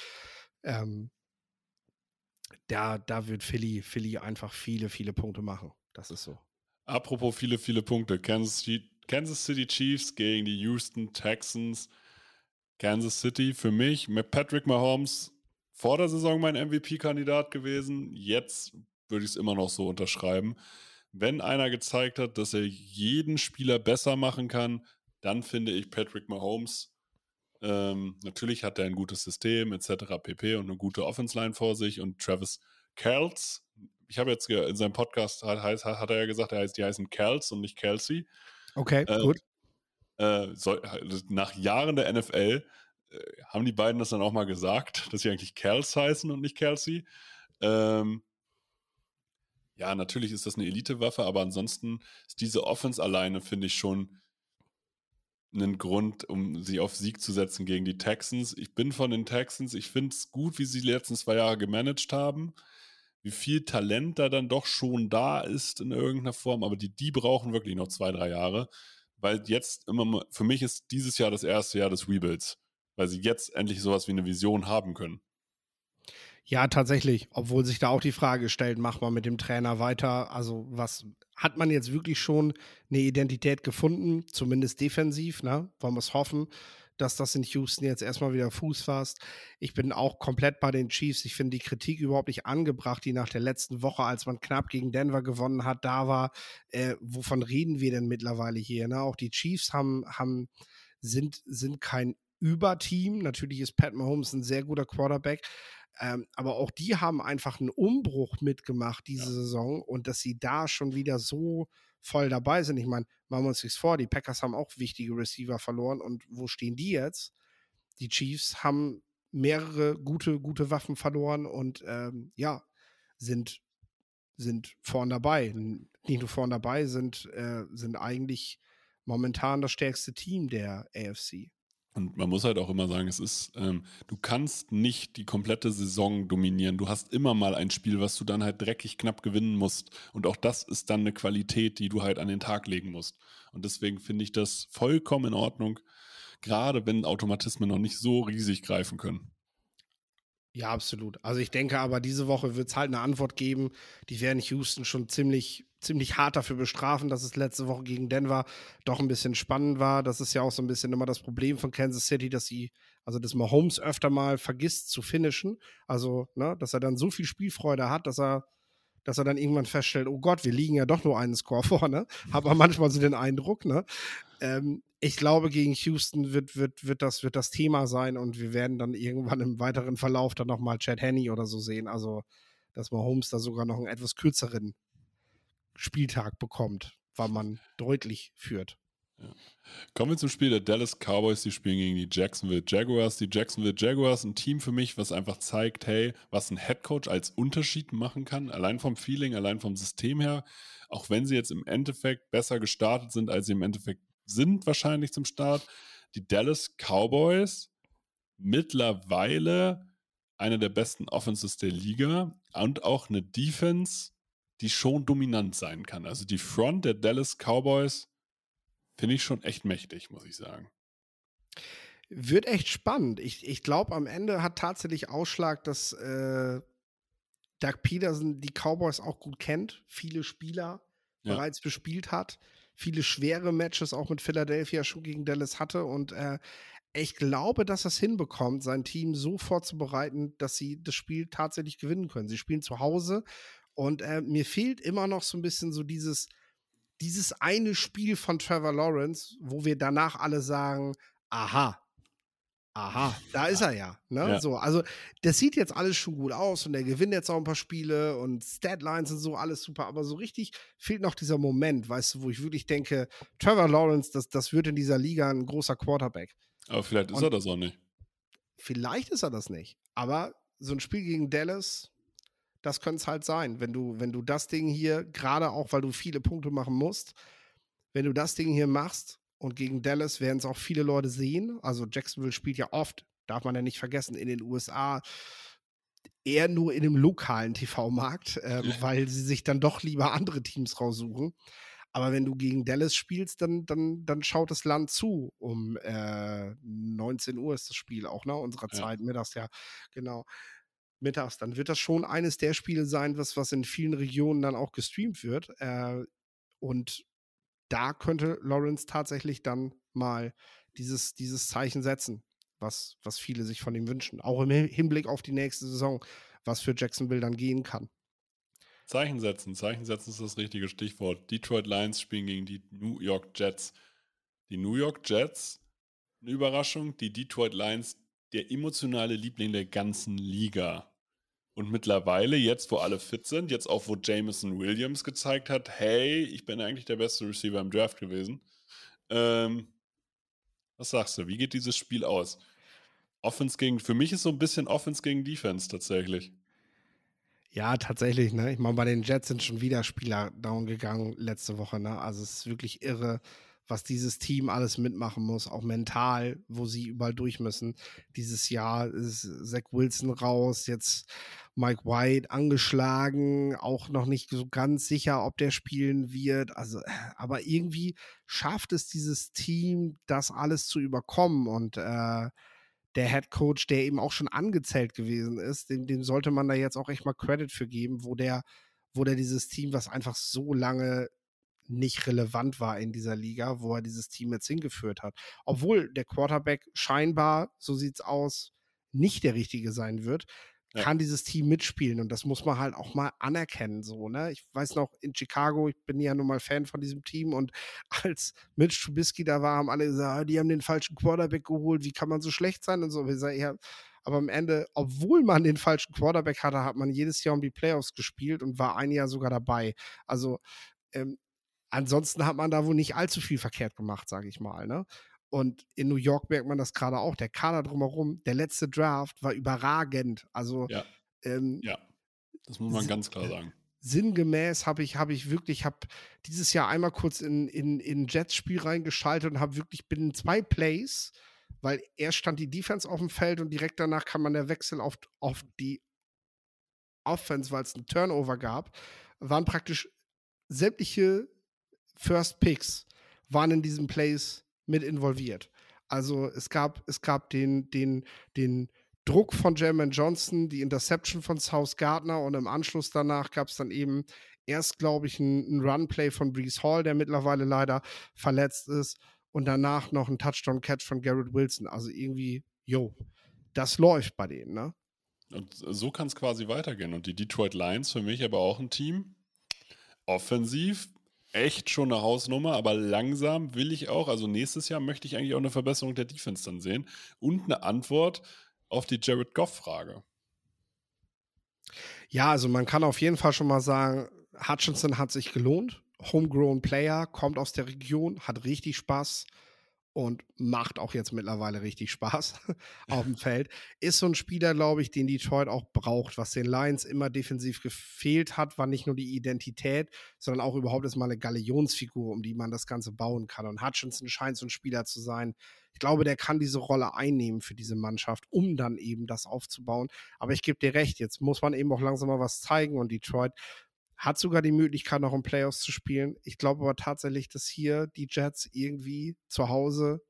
Da wird Philly einfach viele, viele Punkte machen. Das ist so. Apropos viele, viele Punkte. Kansas City Chiefs gegen die Houston Texans. Kansas City für mich mit Patrick Mahomes vor der Saison mein MVP-Kandidat gewesen. Jetzt würde ich es immer noch so unterschreiben. Wenn einer gezeigt hat, dass er jeden Spieler besser machen kann, dann finde ich Patrick Mahomes. Natürlich hat er ein gutes System etc. pp. Und eine gute Offense-Line vor sich. Und Travis Kelce, ich habe jetzt in seinem Podcast hat er ja gesagt, die heißen Kelce und nicht Kelsey. Okay, gut. Nach Jahren der NFL haben die beiden das dann auch mal gesagt, dass sie eigentlich Kelce heißen und nicht Kelsey. Ja, natürlich ist das eine Elite-Waffe, aber ansonsten ist diese Offense alleine, finde ich, schon einen Grund, um sie auf Sieg zu setzen gegen die Texans. Ich bin von den Texans, ich finde es gut, wie sie die letzten 2 Jahre gemanagt haben, wie viel Talent da dann doch schon da ist in irgendeiner Form, aber die brauchen wirklich noch 2, 3 Jahre, weil jetzt für mich ist dieses Jahr das erste Jahr des Rebuilds, weil sie jetzt endlich sowas wie eine Vision haben können. Ja, tatsächlich, obwohl sich da auch die Frage stellt, macht man mit dem Trainer weiter? Also hat man jetzt wirklich schon eine Identität gefunden, zumindest defensiv, ne? Wollen wir es hoffen, dass das in Houston jetzt erstmal wieder Fuß fasst. Ich bin auch komplett bei den Chiefs. Ich finde die Kritik überhaupt nicht angebracht, die nach der letzten Woche, als man knapp gegen Denver gewonnen hat, da war. Wovon reden wir denn mittlerweile hier? Ne? Auch die Chiefs sind kein Überteam. Natürlich ist Pat Mahomes ein sehr guter Quarterback. Aber auch die haben einfach einen Umbruch mitgemacht diese Saison und dass sie da schon wieder so voll dabei sind. Ich meine, machen wir uns nichts vor, die Packers haben auch wichtige Receiver verloren und wo stehen die jetzt? Die Chiefs haben mehrere gute Waffen verloren und sind vorn dabei. Nicht nur vorn dabei, sind eigentlich momentan das stärkste Team der AFC. Und man muss halt auch immer sagen, du kannst nicht die komplette Saison dominieren. Du hast immer mal ein Spiel, was du dann halt dreckig knapp gewinnen musst. Und auch das ist dann eine Qualität, die du halt an den Tag legen musst. Und deswegen finde ich das vollkommen in Ordnung, gerade wenn Automatismen noch nicht so riesig greifen können. Ja, absolut. Also ich denke aber, diese Woche wird es halt eine Antwort geben. Die werden Houston schon ziemlich hart dafür bestrafen, dass es letzte Woche gegen Denver doch ein bisschen spannend war. Das ist ja auch so ein bisschen immer das Problem von Kansas City, dass Mahomes öfter mal vergisst zu finishen. Also, ne, dass er dann so viel Spielfreude hat, dass er dann irgendwann feststellt, oh Gott, wir liegen ja doch nur einen Score vorne. Habe manchmal so den Eindruck, ne? Ich glaube, gegen Houston wird das Thema sein und wir werden dann irgendwann im weiteren Verlauf dann nochmal Chad Henne oder so sehen. Also, dass Mahomes da sogar noch einen etwas kürzeren Spieltag bekommt, weil man deutlich führt. Ja. Kommen wir zum Spiel der Dallas Cowboys, die spielen gegen die Jacksonville Jaguars. Die Jacksonville Jaguars, ein Team für mich, was einfach zeigt, hey, was ein Headcoach als Unterschied machen kann, allein vom Feeling, allein vom System her, auch wenn sie jetzt im Endeffekt besser gestartet sind, als sie im Endeffekt sind wahrscheinlich zum Start. Die Dallas Cowboys mittlerweile eine der besten Offenses der Liga und auch eine Defense, die schon dominant sein kann. Also die Front der Dallas Cowboys finde ich schon echt mächtig, muss ich sagen. Wird echt spannend. Ich glaube, am Ende hat tatsächlich Ausschlag, dass Doug Peterson die Cowboys auch gut kennt, viele Spieler Ja. bereits bespielt hat, viele schwere Matches auch mit Philadelphia schon gegen Dallas hatte und ich glaube, dass er es hinbekommt, sein Team so vorzubereiten, dass sie das Spiel tatsächlich gewinnen können. Sie spielen zu Hause und mir fehlt immer noch so ein bisschen so dieses eine Spiel von Trevor Lawrence, wo wir danach alle sagen, aha, da ist er ja. Ne? Ja. So, also das sieht jetzt alles schon gut aus und er gewinnt jetzt auch ein paar Spiele und Statlines und so, alles super, aber so richtig fehlt noch dieser Moment, weißt du, wo ich wirklich denke, Trevor Lawrence, das wird in dieser Liga ein großer Quarterback. Aber vielleicht ist er das auch nicht. Vielleicht ist er das nicht, aber so ein Spiel gegen Dallas, das könnte es halt sein, wenn du das Ding hier, gerade auch, weil du viele Punkte machen musst, wenn du das Ding hier machst und gegen Dallas werden es auch viele Leute sehen, also Jacksonville spielt ja oft, darf man ja nicht vergessen, in den USA eher nur in dem lokalen TV-Markt, weil sie sich dann doch lieber andere Teams raussuchen. Aber wenn du gegen Dallas spielst, dann schaut das Land zu. Um 19 Uhr ist das Spiel auch, ne? Unserer Zeit, mittags, ja, genau. Mittags, dann wird das schon eines der Spiele sein, was in vielen Regionen dann auch gestreamt wird. Und da könnte Lawrence tatsächlich dann mal dieses Zeichen setzen, was viele sich von ihm wünschen. Auch im Hinblick auf die nächste Saison, was für Jacksonville dann gehen kann. Zeichen setzen ist das richtige Stichwort. Detroit Lions spielen gegen die New York Jets. Die New York Jets, eine Überraschung, die Detroit Lions, der emotionale Liebling der ganzen Liga. Und mittlerweile, jetzt wo alle fit sind, jetzt auch wo Jameson Williams gezeigt hat, hey, ich bin eigentlich der beste Receiver im Draft gewesen. Was sagst du, wie geht dieses Spiel aus? Für mich ist so ein bisschen Offense gegen Defense tatsächlich. Ja, tatsächlich, ne? Ich meine, bei den Jets sind schon wieder Spieler down gegangen letzte Woche, ne? Also es ist wirklich irre, was dieses Team alles mitmachen muss, auch mental, wo sie überall durch müssen. Dieses Jahr ist Zach Wilson raus, jetzt Mike White angeschlagen, auch noch nicht so ganz sicher, ob der spielen wird. Also, aber irgendwie schafft es dieses Team, das alles zu überkommen und der Head Coach, der eben auch schon angezählt gewesen ist, dem sollte man da jetzt auch echt mal Credit für geben, wo der dieses Team, was einfach so lange nicht relevant war in dieser Liga, wo er dieses Team jetzt hingeführt hat. Obwohl der Quarterback scheinbar, so sieht's aus, nicht der richtige sein wird, kann dieses Team mitspielen und das muss man halt auch mal anerkennen, so, ne? Ich weiß noch, in Chicago, ich bin ja nun mal Fan von diesem Team und als Mitch Trubisky da war, haben alle gesagt, die haben den falschen Quarterback geholt, wie kann man so schlecht sein und so. Wir sagen, ja, aber am Ende, obwohl man den falschen Quarterback hatte, hat man jedes Jahr um die Playoffs gespielt und war ein Jahr sogar dabei. Also, ansonsten hat man da wohl nicht allzu viel verkehrt gemacht, sage ich mal, ne? Und in New York merkt man das gerade auch. Der Kader drumherum, der letzte Draft war überragend. Also Ja, das muss man ganz klar sagen. Sinngemäß habe ich dieses Jahr einmal kurz in Jets-Spiel reingeschaltet und bin in 2 Plays, weil erst stand die Defense auf dem Feld und direkt danach kam man der Wechsel auf die Offense, weil es einen Turnover gab, waren praktisch sämtliche First Picks waren in diesen Plays mit involviert. Also es gab den Druck von Jermaine Johnson, die Interception von Sauce Gardner und im Anschluss danach gab es dann eben erst, glaube ich, ein Run-Play von Breece Hall, der mittlerweile leider verletzt ist und danach noch ein Touchdown-Catch von Garrett Wilson. Also irgendwie, das läuft bei denen, ne? Und so kann es quasi weitergehen. Und die Detroit Lions für mich aber auch ein Team. Offensiv echt schon eine Hausnummer, aber langsam will ich auch, also nächstes Jahr möchte ich eigentlich auch eine Verbesserung der Defense dann sehen und eine Antwort auf die Jared Goff-Frage. Ja, also man kann auf jeden Fall schon mal sagen, Hutchinson hat sich gelohnt. Homegrown Player, kommt aus der Region, hat richtig Spaß und macht auch jetzt mittlerweile richtig Spaß auf dem Feld. Ist so ein Spieler, glaube ich, den Detroit auch braucht. Was den Lions immer defensiv gefehlt hat, war nicht nur die Identität, sondern auch überhaupt erstmal eine Galionsfigur, um die man das Ganze bauen kann. Und Hutchinson scheint so ein Spieler zu sein. Ich glaube, der kann diese Rolle einnehmen für diese Mannschaft, um dann eben das aufzubauen. Aber ich gebe dir recht, jetzt muss man eben auch langsam mal was zeigen und Detroit hat sogar die Möglichkeit, noch in Playoffs zu spielen. Ich glaube aber tatsächlich, dass hier die Jets irgendwie zu Hause,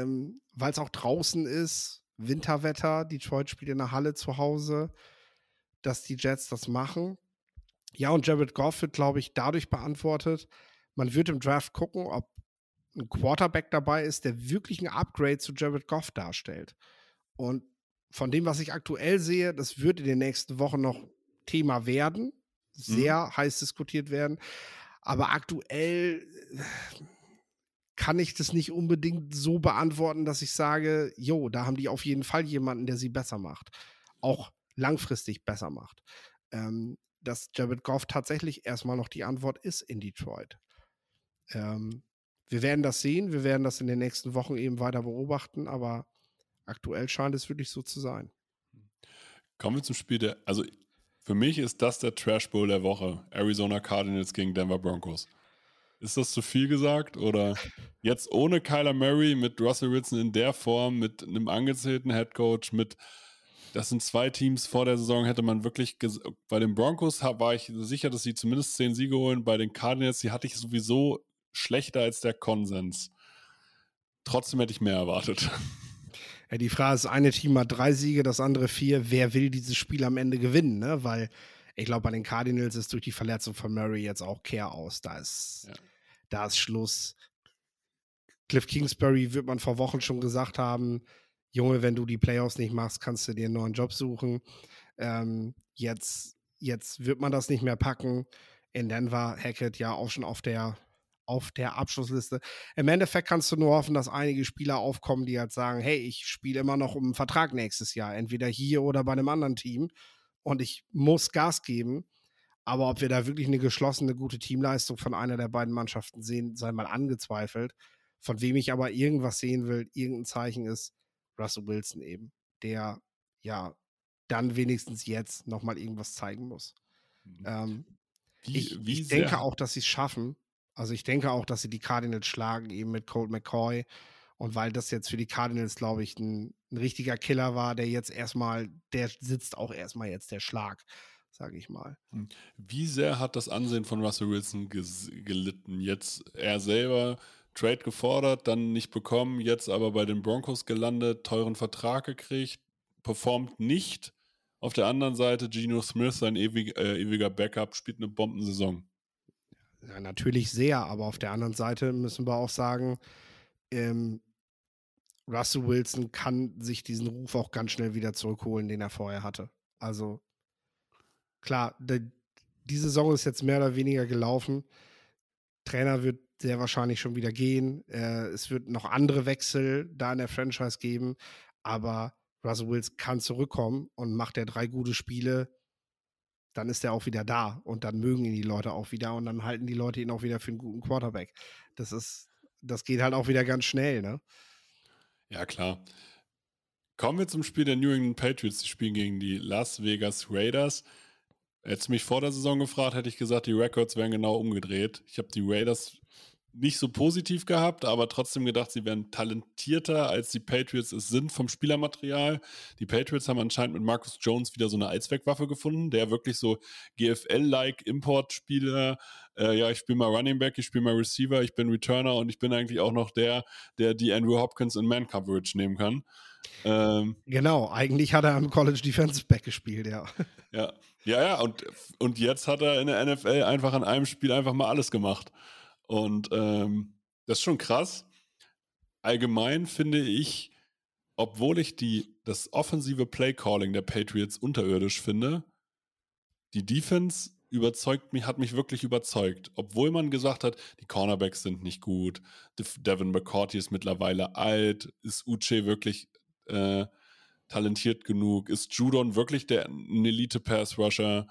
weil es auch draußen ist, Winterwetter, Detroit spielt in der Halle zu Hause, dass die Jets das machen. Ja, und Jared Goff wird, glaube ich, dadurch beantwortet. Man wird im Draft gucken, ob ein Quarterback dabei ist, der wirklich ein Upgrade zu Jared Goff darstellt. Und von dem, was ich aktuell sehe, das wird in den nächsten Wochen noch Thema werden, sehr heiß diskutiert werden. Aber aktuell kann ich das nicht unbedingt so beantworten, dass ich sage, jo, da haben die auf jeden Fall jemanden, der sie besser macht. Auch langfristig besser macht. Dass Jared Goff tatsächlich erstmal noch die Antwort ist in Detroit. Wir werden das sehen, wir werden das in den nächsten Wochen eben weiter beobachten, aber aktuell scheint es wirklich so zu sein. Kommen wir zum Spiel also für mich ist das der Trash Bowl der Woche. Arizona Cardinals gegen Denver Broncos. Ist das zu viel gesagt? Oder jetzt ohne Kyler Murray, mit Russell Wilson in der Form, mit einem angezählten Headcoach, das sind 2 Teams vor der Saison, hätte man wirklich, bei den Broncos war ich sicher, dass sie zumindest 10 Siege holen. Bei den Cardinals, die hatte ich sowieso schlechter als der Konsens. Trotzdem hätte ich mehr erwartet. Ja, die Frage ist, eine Team hat 3 Siege, das andere 4. Wer will dieses Spiel am Ende gewinnen? Ne? Weil ich glaube, bei den Cardinals ist durch die Verletzung von Murray jetzt auch Kehr aus. Da ist Schluss. Cliff Kingsbury wird man vor Wochen schon gesagt haben, Junge, wenn du die Playoffs nicht machst, kannst du dir einen neuen Job suchen. Jetzt wird man das nicht mehr packen. In Denver, Hackett ja auch schon auf der Abschlussliste. Im Endeffekt kannst du nur hoffen, dass einige Spieler aufkommen, die halt sagen, hey, ich spiele immer noch um einen Vertrag nächstes Jahr, entweder hier oder bei einem anderen Team und ich muss Gas geben. Aber ob wir da wirklich eine geschlossene, gute Teamleistung von einer der beiden Mannschaften sehen, sei mal angezweifelt. Von wem ich aber irgendwas sehen will, irgendein Zeichen ist Russell Wilson eben, der ja dann wenigstens jetzt nochmal irgendwas zeigen muss. Ich denke auch, dass sie es schaffen. Also ich denke auch, dass sie die Cardinals schlagen, eben mit Colt McCoy. Und weil das jetzt für die Cardinals, glaube ich, ein richtiger Killer war, der sitzt auch erstmal jetzt der Schlag, sage ich mal. Wie sehr hat das Ansehen von Russell Wilson gelitten? Jetzt er selber Trade gefordert, dann nicht bekommen, jetzt aber bei den Broncos gelandet, teuren Vertrag gekriegt, performt nicht. Auf der anderen Seite Geno Smith, sein ewiger Backup, spielt eine Bombensaison. Ja, natürlich sehr, aber auf der anderen Seite müssen wir auch sagen, Russell Wilson kann sich diesen Ruf auch ganz schnell wieder zurückholen, den er vorher hatte. Also klar, die Saison ist jetzt mehr oder weniger gelaufen. Trainer wird sehr wahrscheinlich schon wieder gehen. Es wird noch andere Wechsel da in der Franchise geben, aber Russell Wilson kann zurückkommen und macht er 3 gute Spiele, dann ist er auch wieder da und dann mögen ihn die Leute auch wieder und dann halten die Leute ihn auch wieder für einen guten Quarterback. Das geht halt auch wieder ganz schnell, ne? Ja, klar. Kommen wir zum Spiel der New England Patriots. Die spielen gegen die Las Vegas Raiders. Hättest du mich vor der Saison gefragt, hätte ich gesagt, die Records wären genau umgedreht. Ich habe die Raiders nicht so positiv gehabt, aber trotzdem gedacht, sie wären talentierter, als die Patriots es sind vom Spielermaterial. Die Patriots haben anscheinend mit Marcus Jones wieder so eine Allzweckwaffe gefunden, der wirklich so GFL-like Importspieler, ich spiele mal Running Back, ich spiele mal Receiver, ich bin Returner und ich bin eigentlich auch noch der die Andrew Hopkins in Man-Coverage nehmen kann. Genau, eigentlich hat er am College Defensive Back gespielt, ja. Ja, und jetzt hat er in der NFL einfach an einem Spiel einfach mal alles gemacht. Und das ist schon krass. Allgemein finde ich, obwohl ich das offensive Play-Calling der Patriots unterirdisch finde, die Defense hat mich wirklich überzeugt. Obwohl man gesagt hat, die Cornerbacks sind nicht gut, Devin McCourty ist mittlerweile alt, ist Uche wirklich talentiert genug, ist Judon wirklich ein Elite-Pass-Rusher,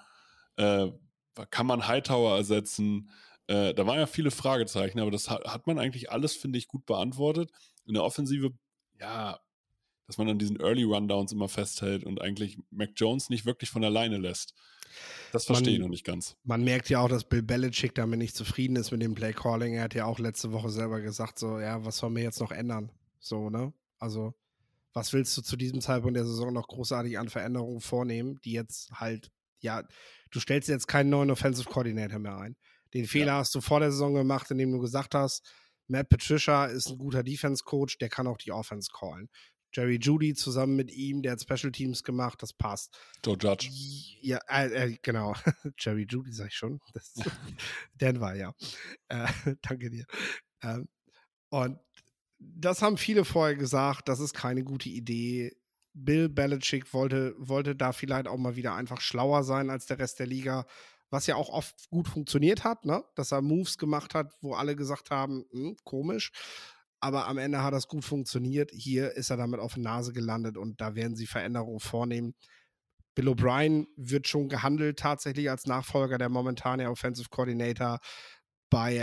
kann man Hightower ersetzen? Da waren ja viele Fragezeichen, aber das hat man eigentlich alles, finde ich, gut beantwortet. In der Offensive, ja, dass man an diesen Early Rundowns immer festhält und eigentlich Mac Jones nicht wirklich von alleine lässt. Das verstehe ich noch nicht ganz. Man merkt ja auch, dass Bill Belichick damit nicht zufrieden ist mit dem Play-Calling. Er hat ja auch letzte Woche selber gesagt, so, ja, was sollen wir jetzt noch ändern? So, ne? Also, was willst du zu diesem Zeitpunkt der Saison noch großartig an Veränderungen vornehmen, die jetzt halt, ja, du stellst jetzt keinen neuen Offensive Coordinator mehr ein. Den Fehler hast du vor der Saison gemacht, indem du gesagt hast, Matt Patricia ist ein guter Defense-Coach, der kann auch die Offense callen. Jerry Jeudy zusammen mit ihm, der hat Special Teams gemacht, das passt. Joe Judge. Ja, genau. Jerry Jeudy sag ich schon. Denver, ja. Danke dir. Und das haben viele vorher gesagt, das ist keine gute Idee. Bill Belichick wollte da vielleicht auch mal wieder einfach schlauer sein als der Rest der Liga, was ja auch oft gut funktioniert hat, ne? Dass er Moves gemacht hat, wo alle gesagt haben, komisch. Aber am Ende hat das gut funktioniert. Hier ist er damit auf die Nase gelandet und da werden sie Veränderungen vornehmen. Bill O'Brien wird schon gehandelt tatsächlich als Nachfolger der momentane Offensive Coordinator bei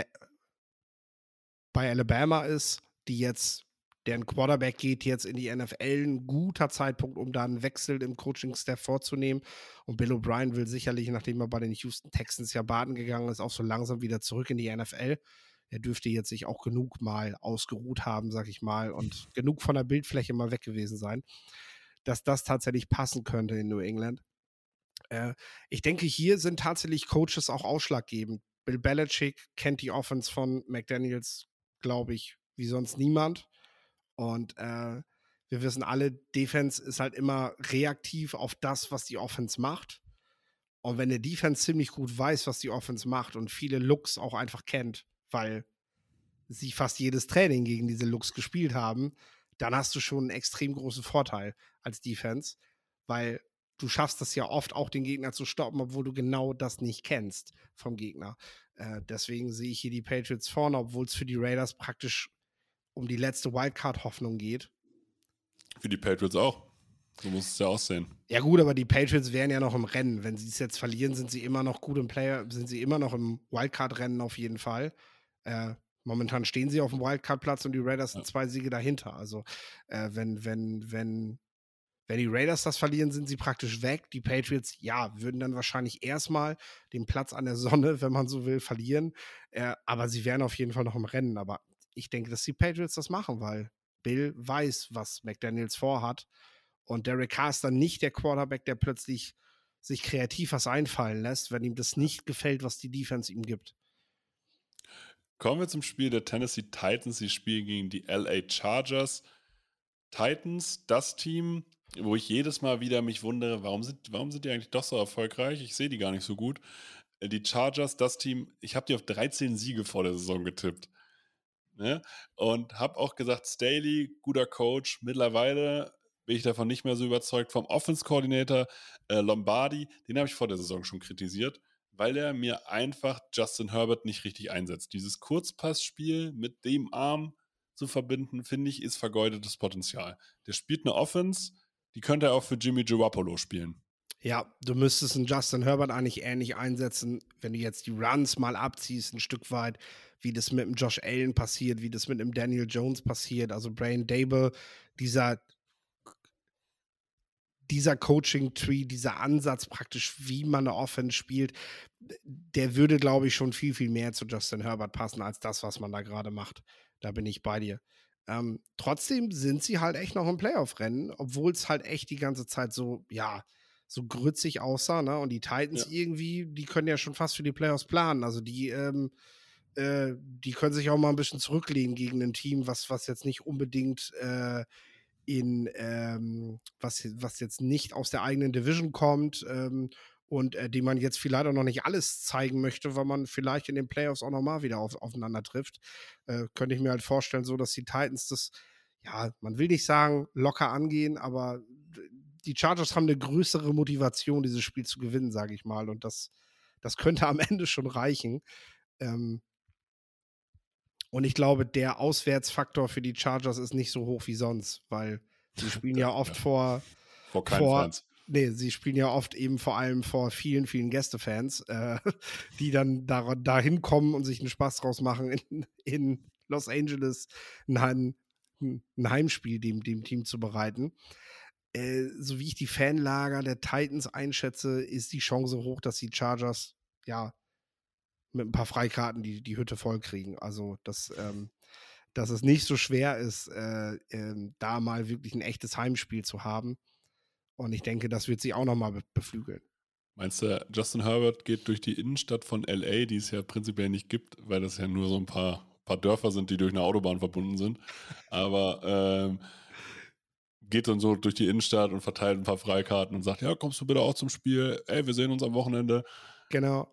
Alabama ist, deren Quarterback geht jetzt in die NFL, ein guter Zeitpunkt, um da einen Wechsel im Coaching-Staff vorzunehmen. Und Bill O'Brien will sicherlich, nachdem er bei den Houston Texans ja baden gegangen ist, auch so langsam wieder zurück in die NFL. Er dürfte jetzt sich auch genug mal ausgeruht haben, sag ich mal, und genug von der Bildfläche mal weg gewesen sein, dass das tatsächlich passen könnte in New England. Ich denke, hier sind tatsächlich Coaches auch ausschlaggebend. Bill Belichick kennt die Offense von McDaniels, glaube ich, wie sonst niemand. Und wir wissen alle, Defense ist halt immer reaktiv auf das, was die Offense macht. Und wenn der Defense ziemlich gut weiß, was die Offense macht und viele Looks auch einfach kennt, weil sie fast jedes Training gegen diese Looks gespielt haben, dann hast du schon einen extrem großen Vorteil als Defense, weil du schaffst das ja oft auch, den Gegner zu stoppen, obwohl du genau das nicht kennst vom Gegner. Deswegen sehe ich hier die Patriots vorne, obwohl es für die Raiders praktisch um die letzte Wildcard-Hoffnung geht. Für die Patriots auch. So muss es ja aussehen. Ja gut, aber die Patriots wären ja noch im Rennen. Wenn sie es jetzt verlieren, sind sie immer noch gut im Player, sind sie immer noch im Wildcard-Rennen auf jeden Fall. Momentan stehen sie auf dem Wildcard-Platz und die Raiders sind 2 Siege dahinter. Also wenn die Raiders das verlieren, sind sie praktisch weg. Die Patriots, ja, würden dann wahrscheinlich erstmal den Platz an der Sonne, wenn man so will, verlieren. Aber sie wären auf jeden Fall noch im Rennen. Aber ich denke, dass die Patriots das machen, weil Bill weiß, was McDaniels vorhat. Und Derek Carr ist dann nicht der Quarterback, der plötzlich sich kreativ was einfallen lässt, wenn ihm das nicht gefällt, was die Defense ihm gibt. Kommen wir zum Spiel der Tennessee Titans. Sie spielen gegen die LA Chargers. Titans, das Team, wo ich jedes Mal wieder mich wundere, warum sind die eigentlich doch so erfolgreich? Ich sehe die gar nicht so gut. Die Chargers, das Team, ich habe die auf 13 Siege vor der Saison getippt. Ne? Und habe auch gesagt, Staley, guter Coach. Mittlerweile bin ich davon nicht mehr so überzeugt. Vom Offense-Coordinator Lombardi, den habe ich vor der Saison schon kritisiert, weil er mir einfach Justin Herbert nicht richtig einsetzt. Dieses Kurzpassspiel mit dem Arm zu verbinden, finde ich, ist vergeudetes Potenzial. Der spielt eine Offense, die könnte er auch für Jimmy Garoppolo spielen. Ja, du müsstest einen Justin Herbert eigentlich ähnlich einsetzen, wenn du jetzt die Runs mal abziehst, ein Stück weit, wie das mit dem Josh Allen passiert, wie das mit dem Daniel Jones passiert, also Brian Daboll, dieser Coaching-Tree, dieser Ansatz praktisch, wie man eine Offense spielt, der würde, glaube ich, schon viel, viel mehr zu Justin Herbert passen, als das, was man da gerade macht. Da bin ich bei dir. Trotzdem sind sie halt echt noch im Playoff-Rennen, obwohl es halt echt die ganze Zeit so, ja, so grützig aussah, ne? Und die Titans irgendwie, die können ja schon fast für die Playoffs planen. Also die können sich auch mal ein bisschen zurücklehnen gegen ein Team, was jetzt nicht unbedingt was jetzt nicht aus der eigenen Division kommt und die man jetzt vielleicht auch noch nicht alles zeigen möchte, weil man vielleicht in den Playoffs auch nochmal wieder aufeinander trifft. Könnte ich mir halt vorstellen, so dass die Titans das, ja, man will nicht sagen, locker angehen, aber die Chargers haben eine größere Motivation, dieses Spiel zu gewinnen, sage ich mal. Und das könnte am Ende schon reichen. Und ich glaube, der Auswärtsfaktor für die Chargers ist nicht so hoch wie sonst, weil sie spielen ja oft vor keinen Fans. Nee, sie spielen ja oft eben vor allem vor vielen, vielen Gästefans, die dann dahin kommen und sich einen Spaß draus machen, in Los Angeles ein Heimspiel dem Team zu bereiten. So wie ich die Fanlager der Titans einschätze, ist die Chance hoch, dass die Chargers ja mit ein paar Freikarten die Hütte voll kriegen. Also, dass es nicht so schwer ist, da mal wirklich ein echtes Heimspiel zu haben. Und ich denke, das wird sie auch nochmal beflügeln. Meinst du, Justin Herbert geht durch die Innenstadt von LA, die es ja prinzipiell nicht gibt, weil das ja nur so ein paar Dörfer sind, die durch eine Autobahn verbunden sind. Aber geht dann so durch die Innenstadt und verteilt ein paar Freikarten und sagt, ja, kommst du bitte auch zum Spiel? Ey, wir sehen uns am Wochenende. Genau.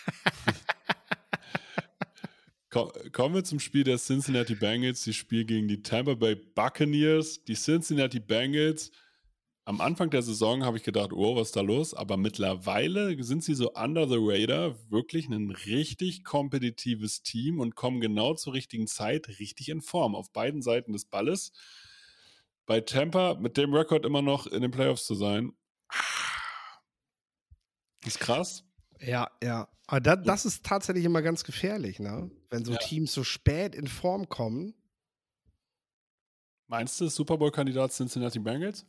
Kommen wir zum Spiel der Cincinnati Bengals. Die spielen gegen die Tampa Bay Buccaneers. Die Cincinnati Bengals, am Anfang der Saison habe ich gedacht, oh, was ist da los? Aber mittlerweile sind sie so under the radar, wirklich ein richtig kompetitives Team und kommen genau zur richtigen Zeit richtig in Form auf beiden Seiten des Balles. Bei Tampa mit dem Rekord immer noch in den Playoffs zu sein, ist krass. Ja. Aber das ist tatsächlich immer ganz gefährlich, ne? Wenn so Teams so spät in Form kommen. Meinst du, Super Bowl-Kandidat Cincinnati Bengals?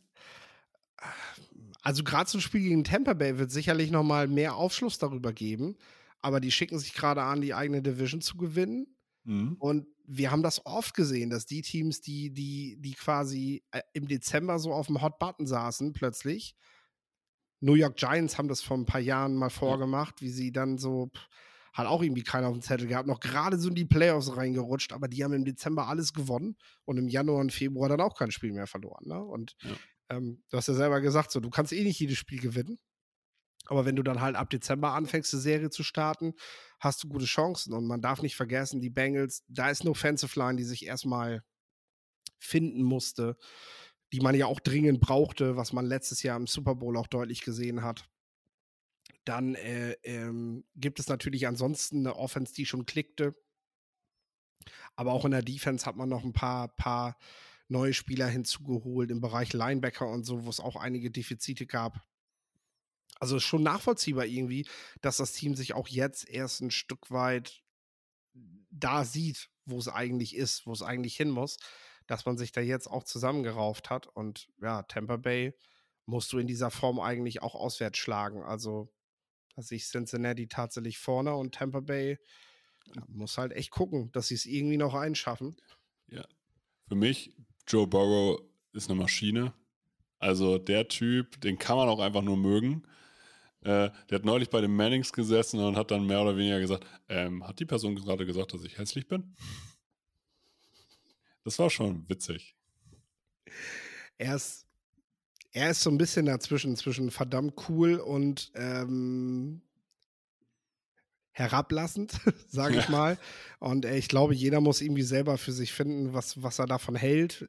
Also gerade zum Spiel gegen Tampa Bay wird sicherlich noch mal mehr Aufschluss darüber geben. Aber die schicken sich gerade an, die eigene Division zu gewinnen. Mhm. Und wir haben das oft gesehen, dass die Teams, die quasi im Dezember so auf dem Hot Button saßen, plötzlich. New York Giants haben das vor ein paar Jahren mal vorgemacht, wie sie dann so, hat auch irgendwie keiner auf dem Zettel gehabt, noch gerade so in die Playoffs reingerutscht, aber die haben im Dezember alles gewonnen und im Januar und Februar dann auch kein Spiel mehr verloren. Ne? Und du hast ja selber gesagt, so, du kannst eh nicht jedes Spiel gewinnen. Aber wenn du dann halt ab Dezember anfängst, eine Serie zu starten, hast du gute Chancen. Und man darf nicht vergessen, die Bengals, da ist eine Offensive Line, die sich erstmal finden musste, die man ja auch dringend brauchte, was man letztes Jahr im Super Bowl auch deutlich gesehen hat. Dann gibt es natürlich ansonsten eine Offense, die schon klickte. Aber auch in der Defense hat man noch ein paar neue Spieler hinzugeholt im Bereich Linebacker und so, wo es auch einige Defizite gab. Also ist schon nachvollziehbar irgendwie, dass das Team sich auch jetzt erst ein Stück weit da sieht, wo es eigentlich ist, wo es eigentlich hin muss, dass man sich da jetzt auch zusammengerauft hat. Und ja, Tampa Bay musst du in dieser Form eigentlich auch auswärts schlagen. Also da sehe ich Cincinnati tatsächlich vorne und Tampa Bay muss halt echt gucken, dass sie es irgendwie noch einschaffen. Ja, für mich, Joe Burrow ist eine Maschine. Also der Typ, den kann man auch einfach nur mögen. Der hat neulich bei den Mannings gesessen und hat dann mehr oder weniger gesagt, hat die Person gerade gesagt, dass ich hässlich bin? Das war schon witzig. Er ist so ein bisschen dazwischen, zwischen verdammt cool und herablassend, sage ich mal. Und ich glaube, jeder muss irgendwie selber für sich finden, was er davon hält.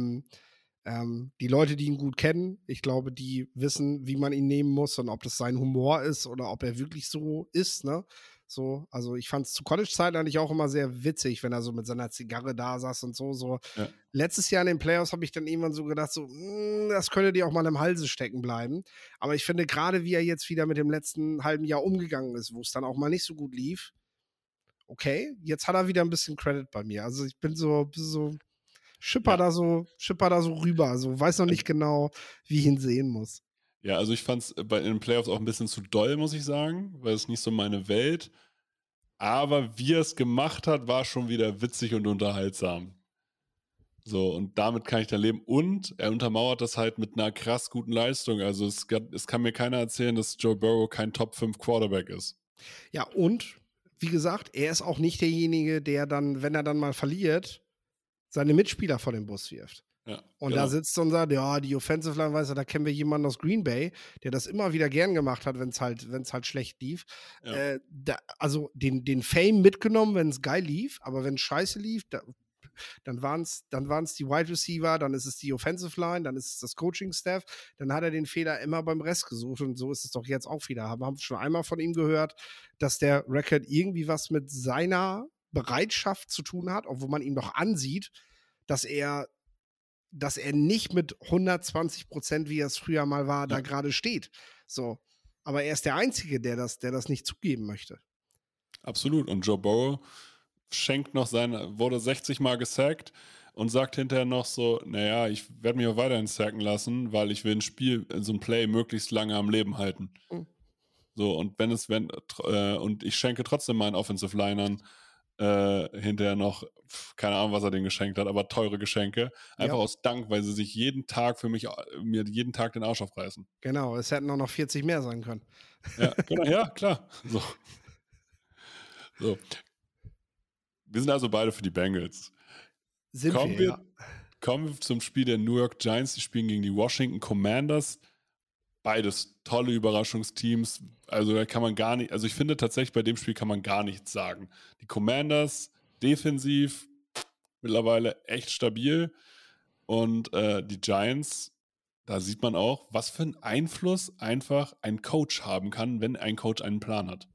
Die Leute, die ihn gut kennen, ich glaube, die wissen, wie man ihn nehmen muss und ob das sein Humor ist oder ob er wirklich so ist, ne? So, also ich fand es zu College-Zeiten eigentlich auch immer sehr witzig, wenn er so mit seiner Zigarre da saß und so. Ja. Letztes Jahr in den Playoffs habe ich dann irgendwann so gedacht, so, das könnte dir auch mal im Halse stecken bleiben. Aber ich finde gerade, wie er jetzt wieder mit dem letzten halben Jahr umgegangen ist, wo es dann auch mal nicht so gut lief, okay, jetzt hat er wieder ein bisschen Credit bei mir. Also ich bin so schipper da so rüber, so weiß noch nicht genau, wie ich ihn sehen muss. Ja, also ich fand es in den Playoffs auch ein bisschen zu doll, muss ich sagen, weil es nicht so meine Welt. Aber wie er es gemacht hat, war schon wieder witzig und unterhaltsam. So, und damit kann ich dann leben. Und er untermauert das halt mit einer krass guten Leistung. Also es kann mir keiner erzählen, dass Joe Burrow kein Top 5 Quarterback ist. Ja, und wie gesagt, er ist auch nicht derjenige, der dann, wenn er dann mal verliert, seine Mitspieler vor den Bus wirft. Ja, und genau. Da sitzt und sagt, ja, die Offensive Line, weißt du, da kennen wir jemanden aus Green Bay, der das immer wieder gern gemacht hat, wenn es halt schlecht lief. Ja. Also den Fame mitgenommen, wenn es geil lief, aber wenn es scheiße lief, dann waren es die Wide Receiver, dann ist es die Offensive Line, dann ist es das Coaching-Staff, dann hat er den Fehler immer beim Rest gesucht und so ist es doch jetzt auch wieder. Haben schon einmal von ihm gehört, dass der Record irgendwie was mit seiner Bereitschaft zu tun hat, obwohl man ihm doch ansieht, dass er nicht mit 120%, wie er es früher mal war, da gerade steht. So. Aber er ist der Einzige, der das nicht zugeben möchte. Absolut. Und Joe Burrow wurde 60 Mal gesackt und sagt hinterher noch so, naja, ich werde mich auch weiterhin sacken lassen, weil ich will so ein Play möglichst lange am Leben halten. Mhm. So, und und ich schenke trotzdem meinen Offensive Linern hinterher noch, keine Ahnung, was er denen geschenkt hat, aber teure Geschenke. Einfach aus Dank, weil sie sich mir jeden Tag den Arsch aufreißen. Genau, es hätten auch noch 40 mehr sein können. Ja, genau, ja, klar. So. Wir sind also beide für die Bengals. Kommen wir zum Spiel der New York Giants. Die spielen gegen die Washington Commanders. Beides tolle Überraschungsteams. Also da kann man gar nicht, also ich finde tatsächlich, bei dem Spiel kann man gar nichts sagen. Die Commanders defensiv mittlerweile echt stabil und die Giants, da sieht man auch, was für einen Einfluss einfach ein Coach haben kann, wenn ein Coach einen Plan hat.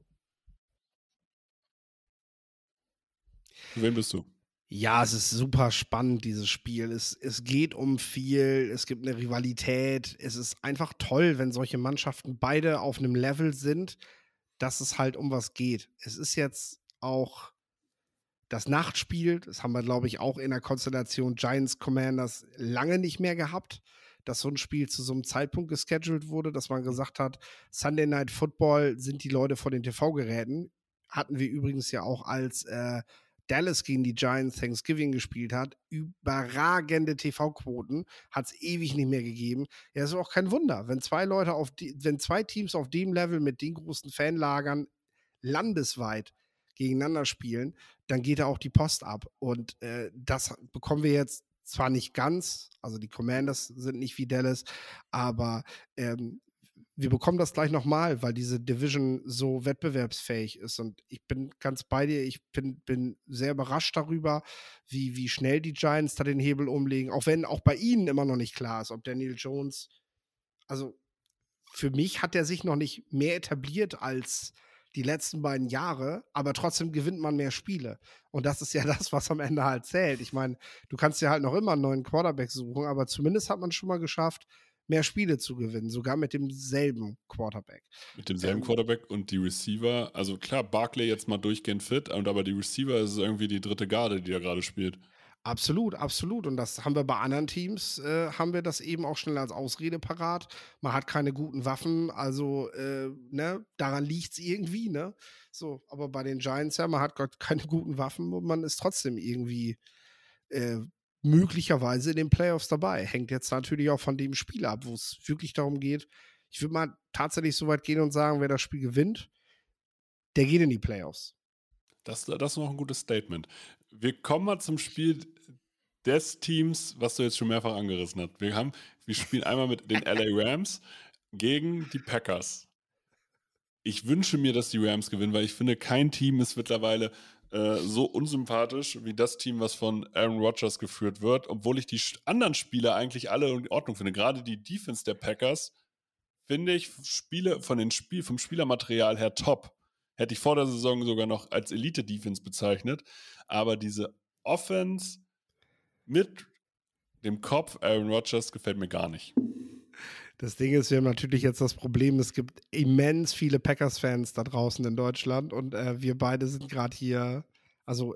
Für wen bist du? Ja, es ist super spannend, dieses Spiel. Es geht um viel, es gibt eine Rivalität. Es ist einfach toll, wenn solche Mannschaften beide auf einem Level sind, dass es halt um was geht. Es ist jetzt auch das Nachtspiel, das haben wir, glaube ich, auch in der Konstellation Giants Commanders lange nicht mehr gehabt, dass so ein Spiel zu so einem Zeitpunkt gescheduled wurde, dass man gesagt hat, Sunday Night Football sind die Leute vor den TV-Geräten. Hatten wir übrigens ja auch, als Dallas gegen die Giants Thanksgiving gespielt hat. Überragende TV-Quoten. Hat es ewig nicht mehr gegeben. Ja, ist auch kein Wunder. Wenn wenn zwei Teams auf dem Level mit den großen Fanlagern landesweit gegeneinander spielen, dann geht da auch die Post ab. Und das bekommen wir jetzt zwar nicht ganz, also die Commanders sind nicht wie Dallas, aber wir bekommen das gleich nochmal, weil diese Division so wettbewerbsfähig ist. Und ich bin ganz bei dir. Ich bin sehr überrascht darüber, wie schnell die Giants da den Hebel umlegen. Auch wenn auch bei ihnen immer noch nicht klar ist, ob Daniel Jones, also für mich hat er sich noch nicht mehr etabliert als die letzten beiden Jahre, aber trotzdem gewinnt man mehr Spiele. Und das ist ja das, was am Ende halt zählt. Ich meine, du kannst ja halt noch immer einen neuen Quarterback suchen, aber zumindest hat man schon mal geschafft, mehr Spiele zu gewinnen, sogar mit demselben Quarterback. Mit demselben Quarterback und die Receiver, also klar, Barkley jetzt mal durchgehend fit, aber die Receiver ist irgendwie die dritte Garde, die er gerade spielt. Absolut, absolut. Und das haben wir bei anderen Teams, haben wir das eben auch schnell als Ausrede parat. Man hat keine guten Waffen, also ne, daran liegt es irgendwie, ne? So, aber bei den Giants ja, man hat keine guten Waffen und man ist trotzdem irgendwie möglicherweise in den Playoffs dabei. Hängt jetzt natürlich auch von dem Spiel ab, wo es wirklich darum geht. Ich würde mal tatsächlich so weit gehen und sagen, wer das Spiel gewinnt, der geht in die Playoffs. Das ist noch ein gutes Statement. Wir kommen mal zum Spiel des Teams, was du jetzt schon mehrfach angerissen hast. Wir spielen einmal mit den LA Rams gegen die Packers. Ich wünsche mir, dass die Rams gewinnen, weil ich finde, kein Team ist mittlerweile so unsympathisch wie das Team, was von Aaron Rodgers geführt wird, obwohl ich die anderen Spieler eigentlich alle in Ordnung finde. Gerade die Defense der Packers finde ich vom Spielermaterial her top. Hätte ich vor der Saison sogar noch als Elite-Defense bezeichnet. Aber diese Offense mit dem Kopf Aaron Rodgers gefällt mir gar nicht. Das Ding ist, wir haben natürlich jetzt das Problem, es gibt immens viele Packers-Fans da draußen in Deutschland und wir beide sind gerade hier, also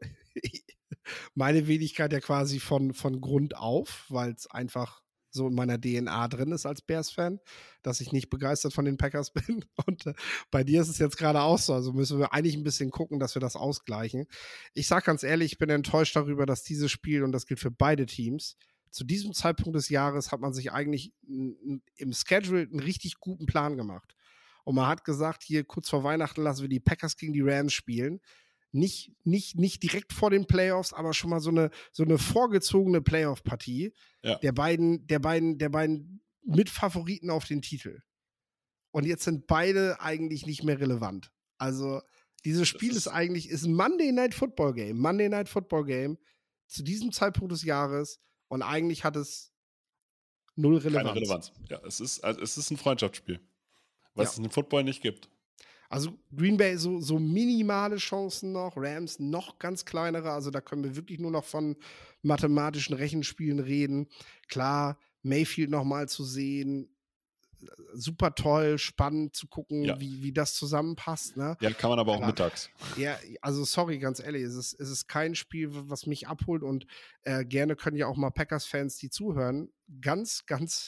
meine Wenigkeit ja quasi von Grund auf, weil es einfach so in meiner DNA drin ist als Bears-Fan, dass ich nicht begeistert von den Packers bin. Und bei dir ist es jetzt gerade auch so. Also müssen wir eigentlich ein bisschen gucken, dass wir das ausgleichen. Ich sage ganz ehrlich, ich bin enttäuscht darüber, dass dieses Spiel, und das gilt für beide Teams, zu diesem Zeitpunkt des Jahres hat man sich eigentlich im Schedule einen richtig guten Plan gemacht. Und man hat gesagt, hier kurz vor Weihnachten lassen wir die Packers gegen die Rams spielen. Nicht direkt vor den Playoffs, aber schon mal so eine vorgezogene Playoff-Partie der beiden Mitfavoriten auf den Titel. Und jetzt sind beide eigentlich nicht mehr relevant. Also dieses Spiel ist ein Monday Night Football Game zu diesem Zeitpunkt des Jahres. Und eigentlich hat es null Relevanz. Keine Relevanz. Ja, es ist ein Freundschaftsspiel, was es im Football nicht gibt. Also Green Bay so minimale Chancen noch, Rams noch ganz kleinere. Also da können wir wirklich nur noch von mathematischen Rechenspielen reden. Klar, Mayfield noch mal zu sehen, super toll, spannend zu gucken, wie das zusammenpasst. Ne? Ja, kann man aber auch mittags. Ja, also sorry, ganz ehrlich, es ist kein Spiel, was mich abholt und gerne können ja auch mal Packers-Fans, die zuhören, ganz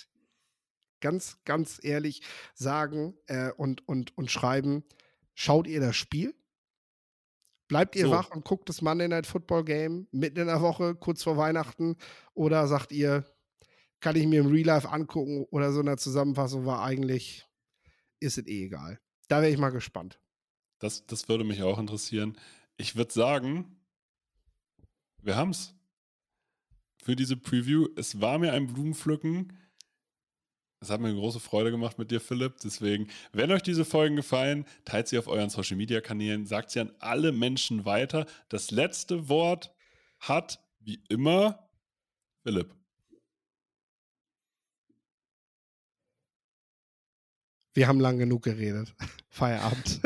ehrlich sagen und schreiben, schaut ihr das Spiel? Bleibt ihr wach und guckt das Monday Night Football Game mitten in der Woche, kurz vor Weihnachten? Oder sagt ihr, kann ich mir im Real Life angucken oder so in der Zusammenfassung war eigentlich, ist es egal. Da wäre ich mal gespannt. Das würde mich auch interessieren. Ich würde sagen, wir haben's. für diese Preview. Es war mir ein Blumenpflücken. Es hat mir eine große Freude gemacht mit dir, Philipp. Deswegen, wenn euch diese Folgen gefallen, teilt sie auf euren Social-Media-Kanälen, sagt sie an alle Menschen weiter. Das letzte Wort hat, wie immer, Philipp. Wir haben lang genug geredet. Feierabend.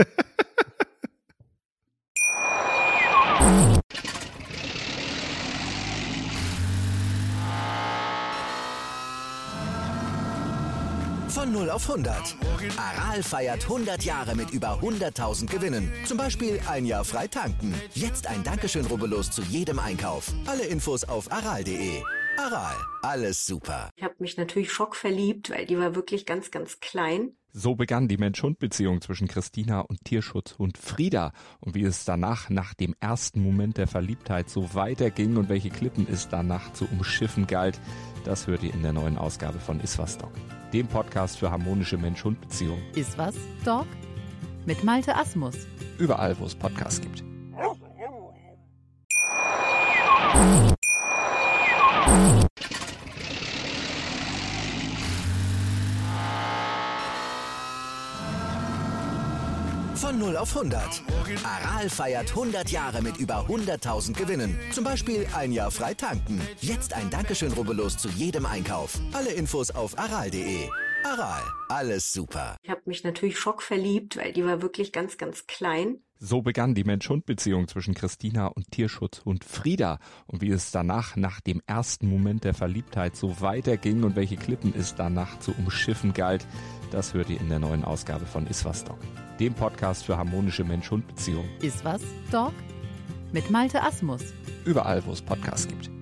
Von 0 auf 100. Aral feiert 100 Jahre mit über 100.000 Gewinnen. Zum Beispiel ein Jahr frei tanken. Jetzt ein Dankeschön, rubbellos zu jedem Einkauf. Alle Infos auf aral.de. Aral, alles super. Ich habe mich natürlich schockverliebt, weil die war wirklich ganz, ganz klein. So begann die Mensch-Hund-Beziehung zwischen Christina und Tierschutzhund Frieda. Und wie es danach, nach dem ersten Moment der Verliebtheit, so weiterging und welche Klippen es danach zu umschiffen galt, das hört ihr in der neuen Ausgabe von Iswas Dog, dem Podcast für harmonische Mensch-Hund-Beziehungen. Iswas Dog mit Malte Asmus. Überall, wo es Podcasts gibt. Von 0 auf 100. Aral feiert 100 Jahre mit über 100.000 Gewinnen. Zum Beispiel ein Jahr frei tanken. Jetzt ein Dankeschön, rubbellos zu jedem Einkauf. Alle Infos auf aral.de. Aral, alles super. Ich habe mich natürlich schockverliebt, weil die war wirklich ganz, ganz klein. So begann die Mensch-Hund-Beziehung zwischen Christina und Tierschutzhund Frieda. Und wie es danach, nach dem ersten Moment der Verliebtheit, so weiterging und welche Klippen es danach zu umschiffen galt, das hört ihr in der neuen Ausgabe von Iswas Dog, dem Podcast für harmonische Mensch-Hund-Beziehungen. Iswas Dog mit Malte Asmus. Überall, wo es Podcasts gibt.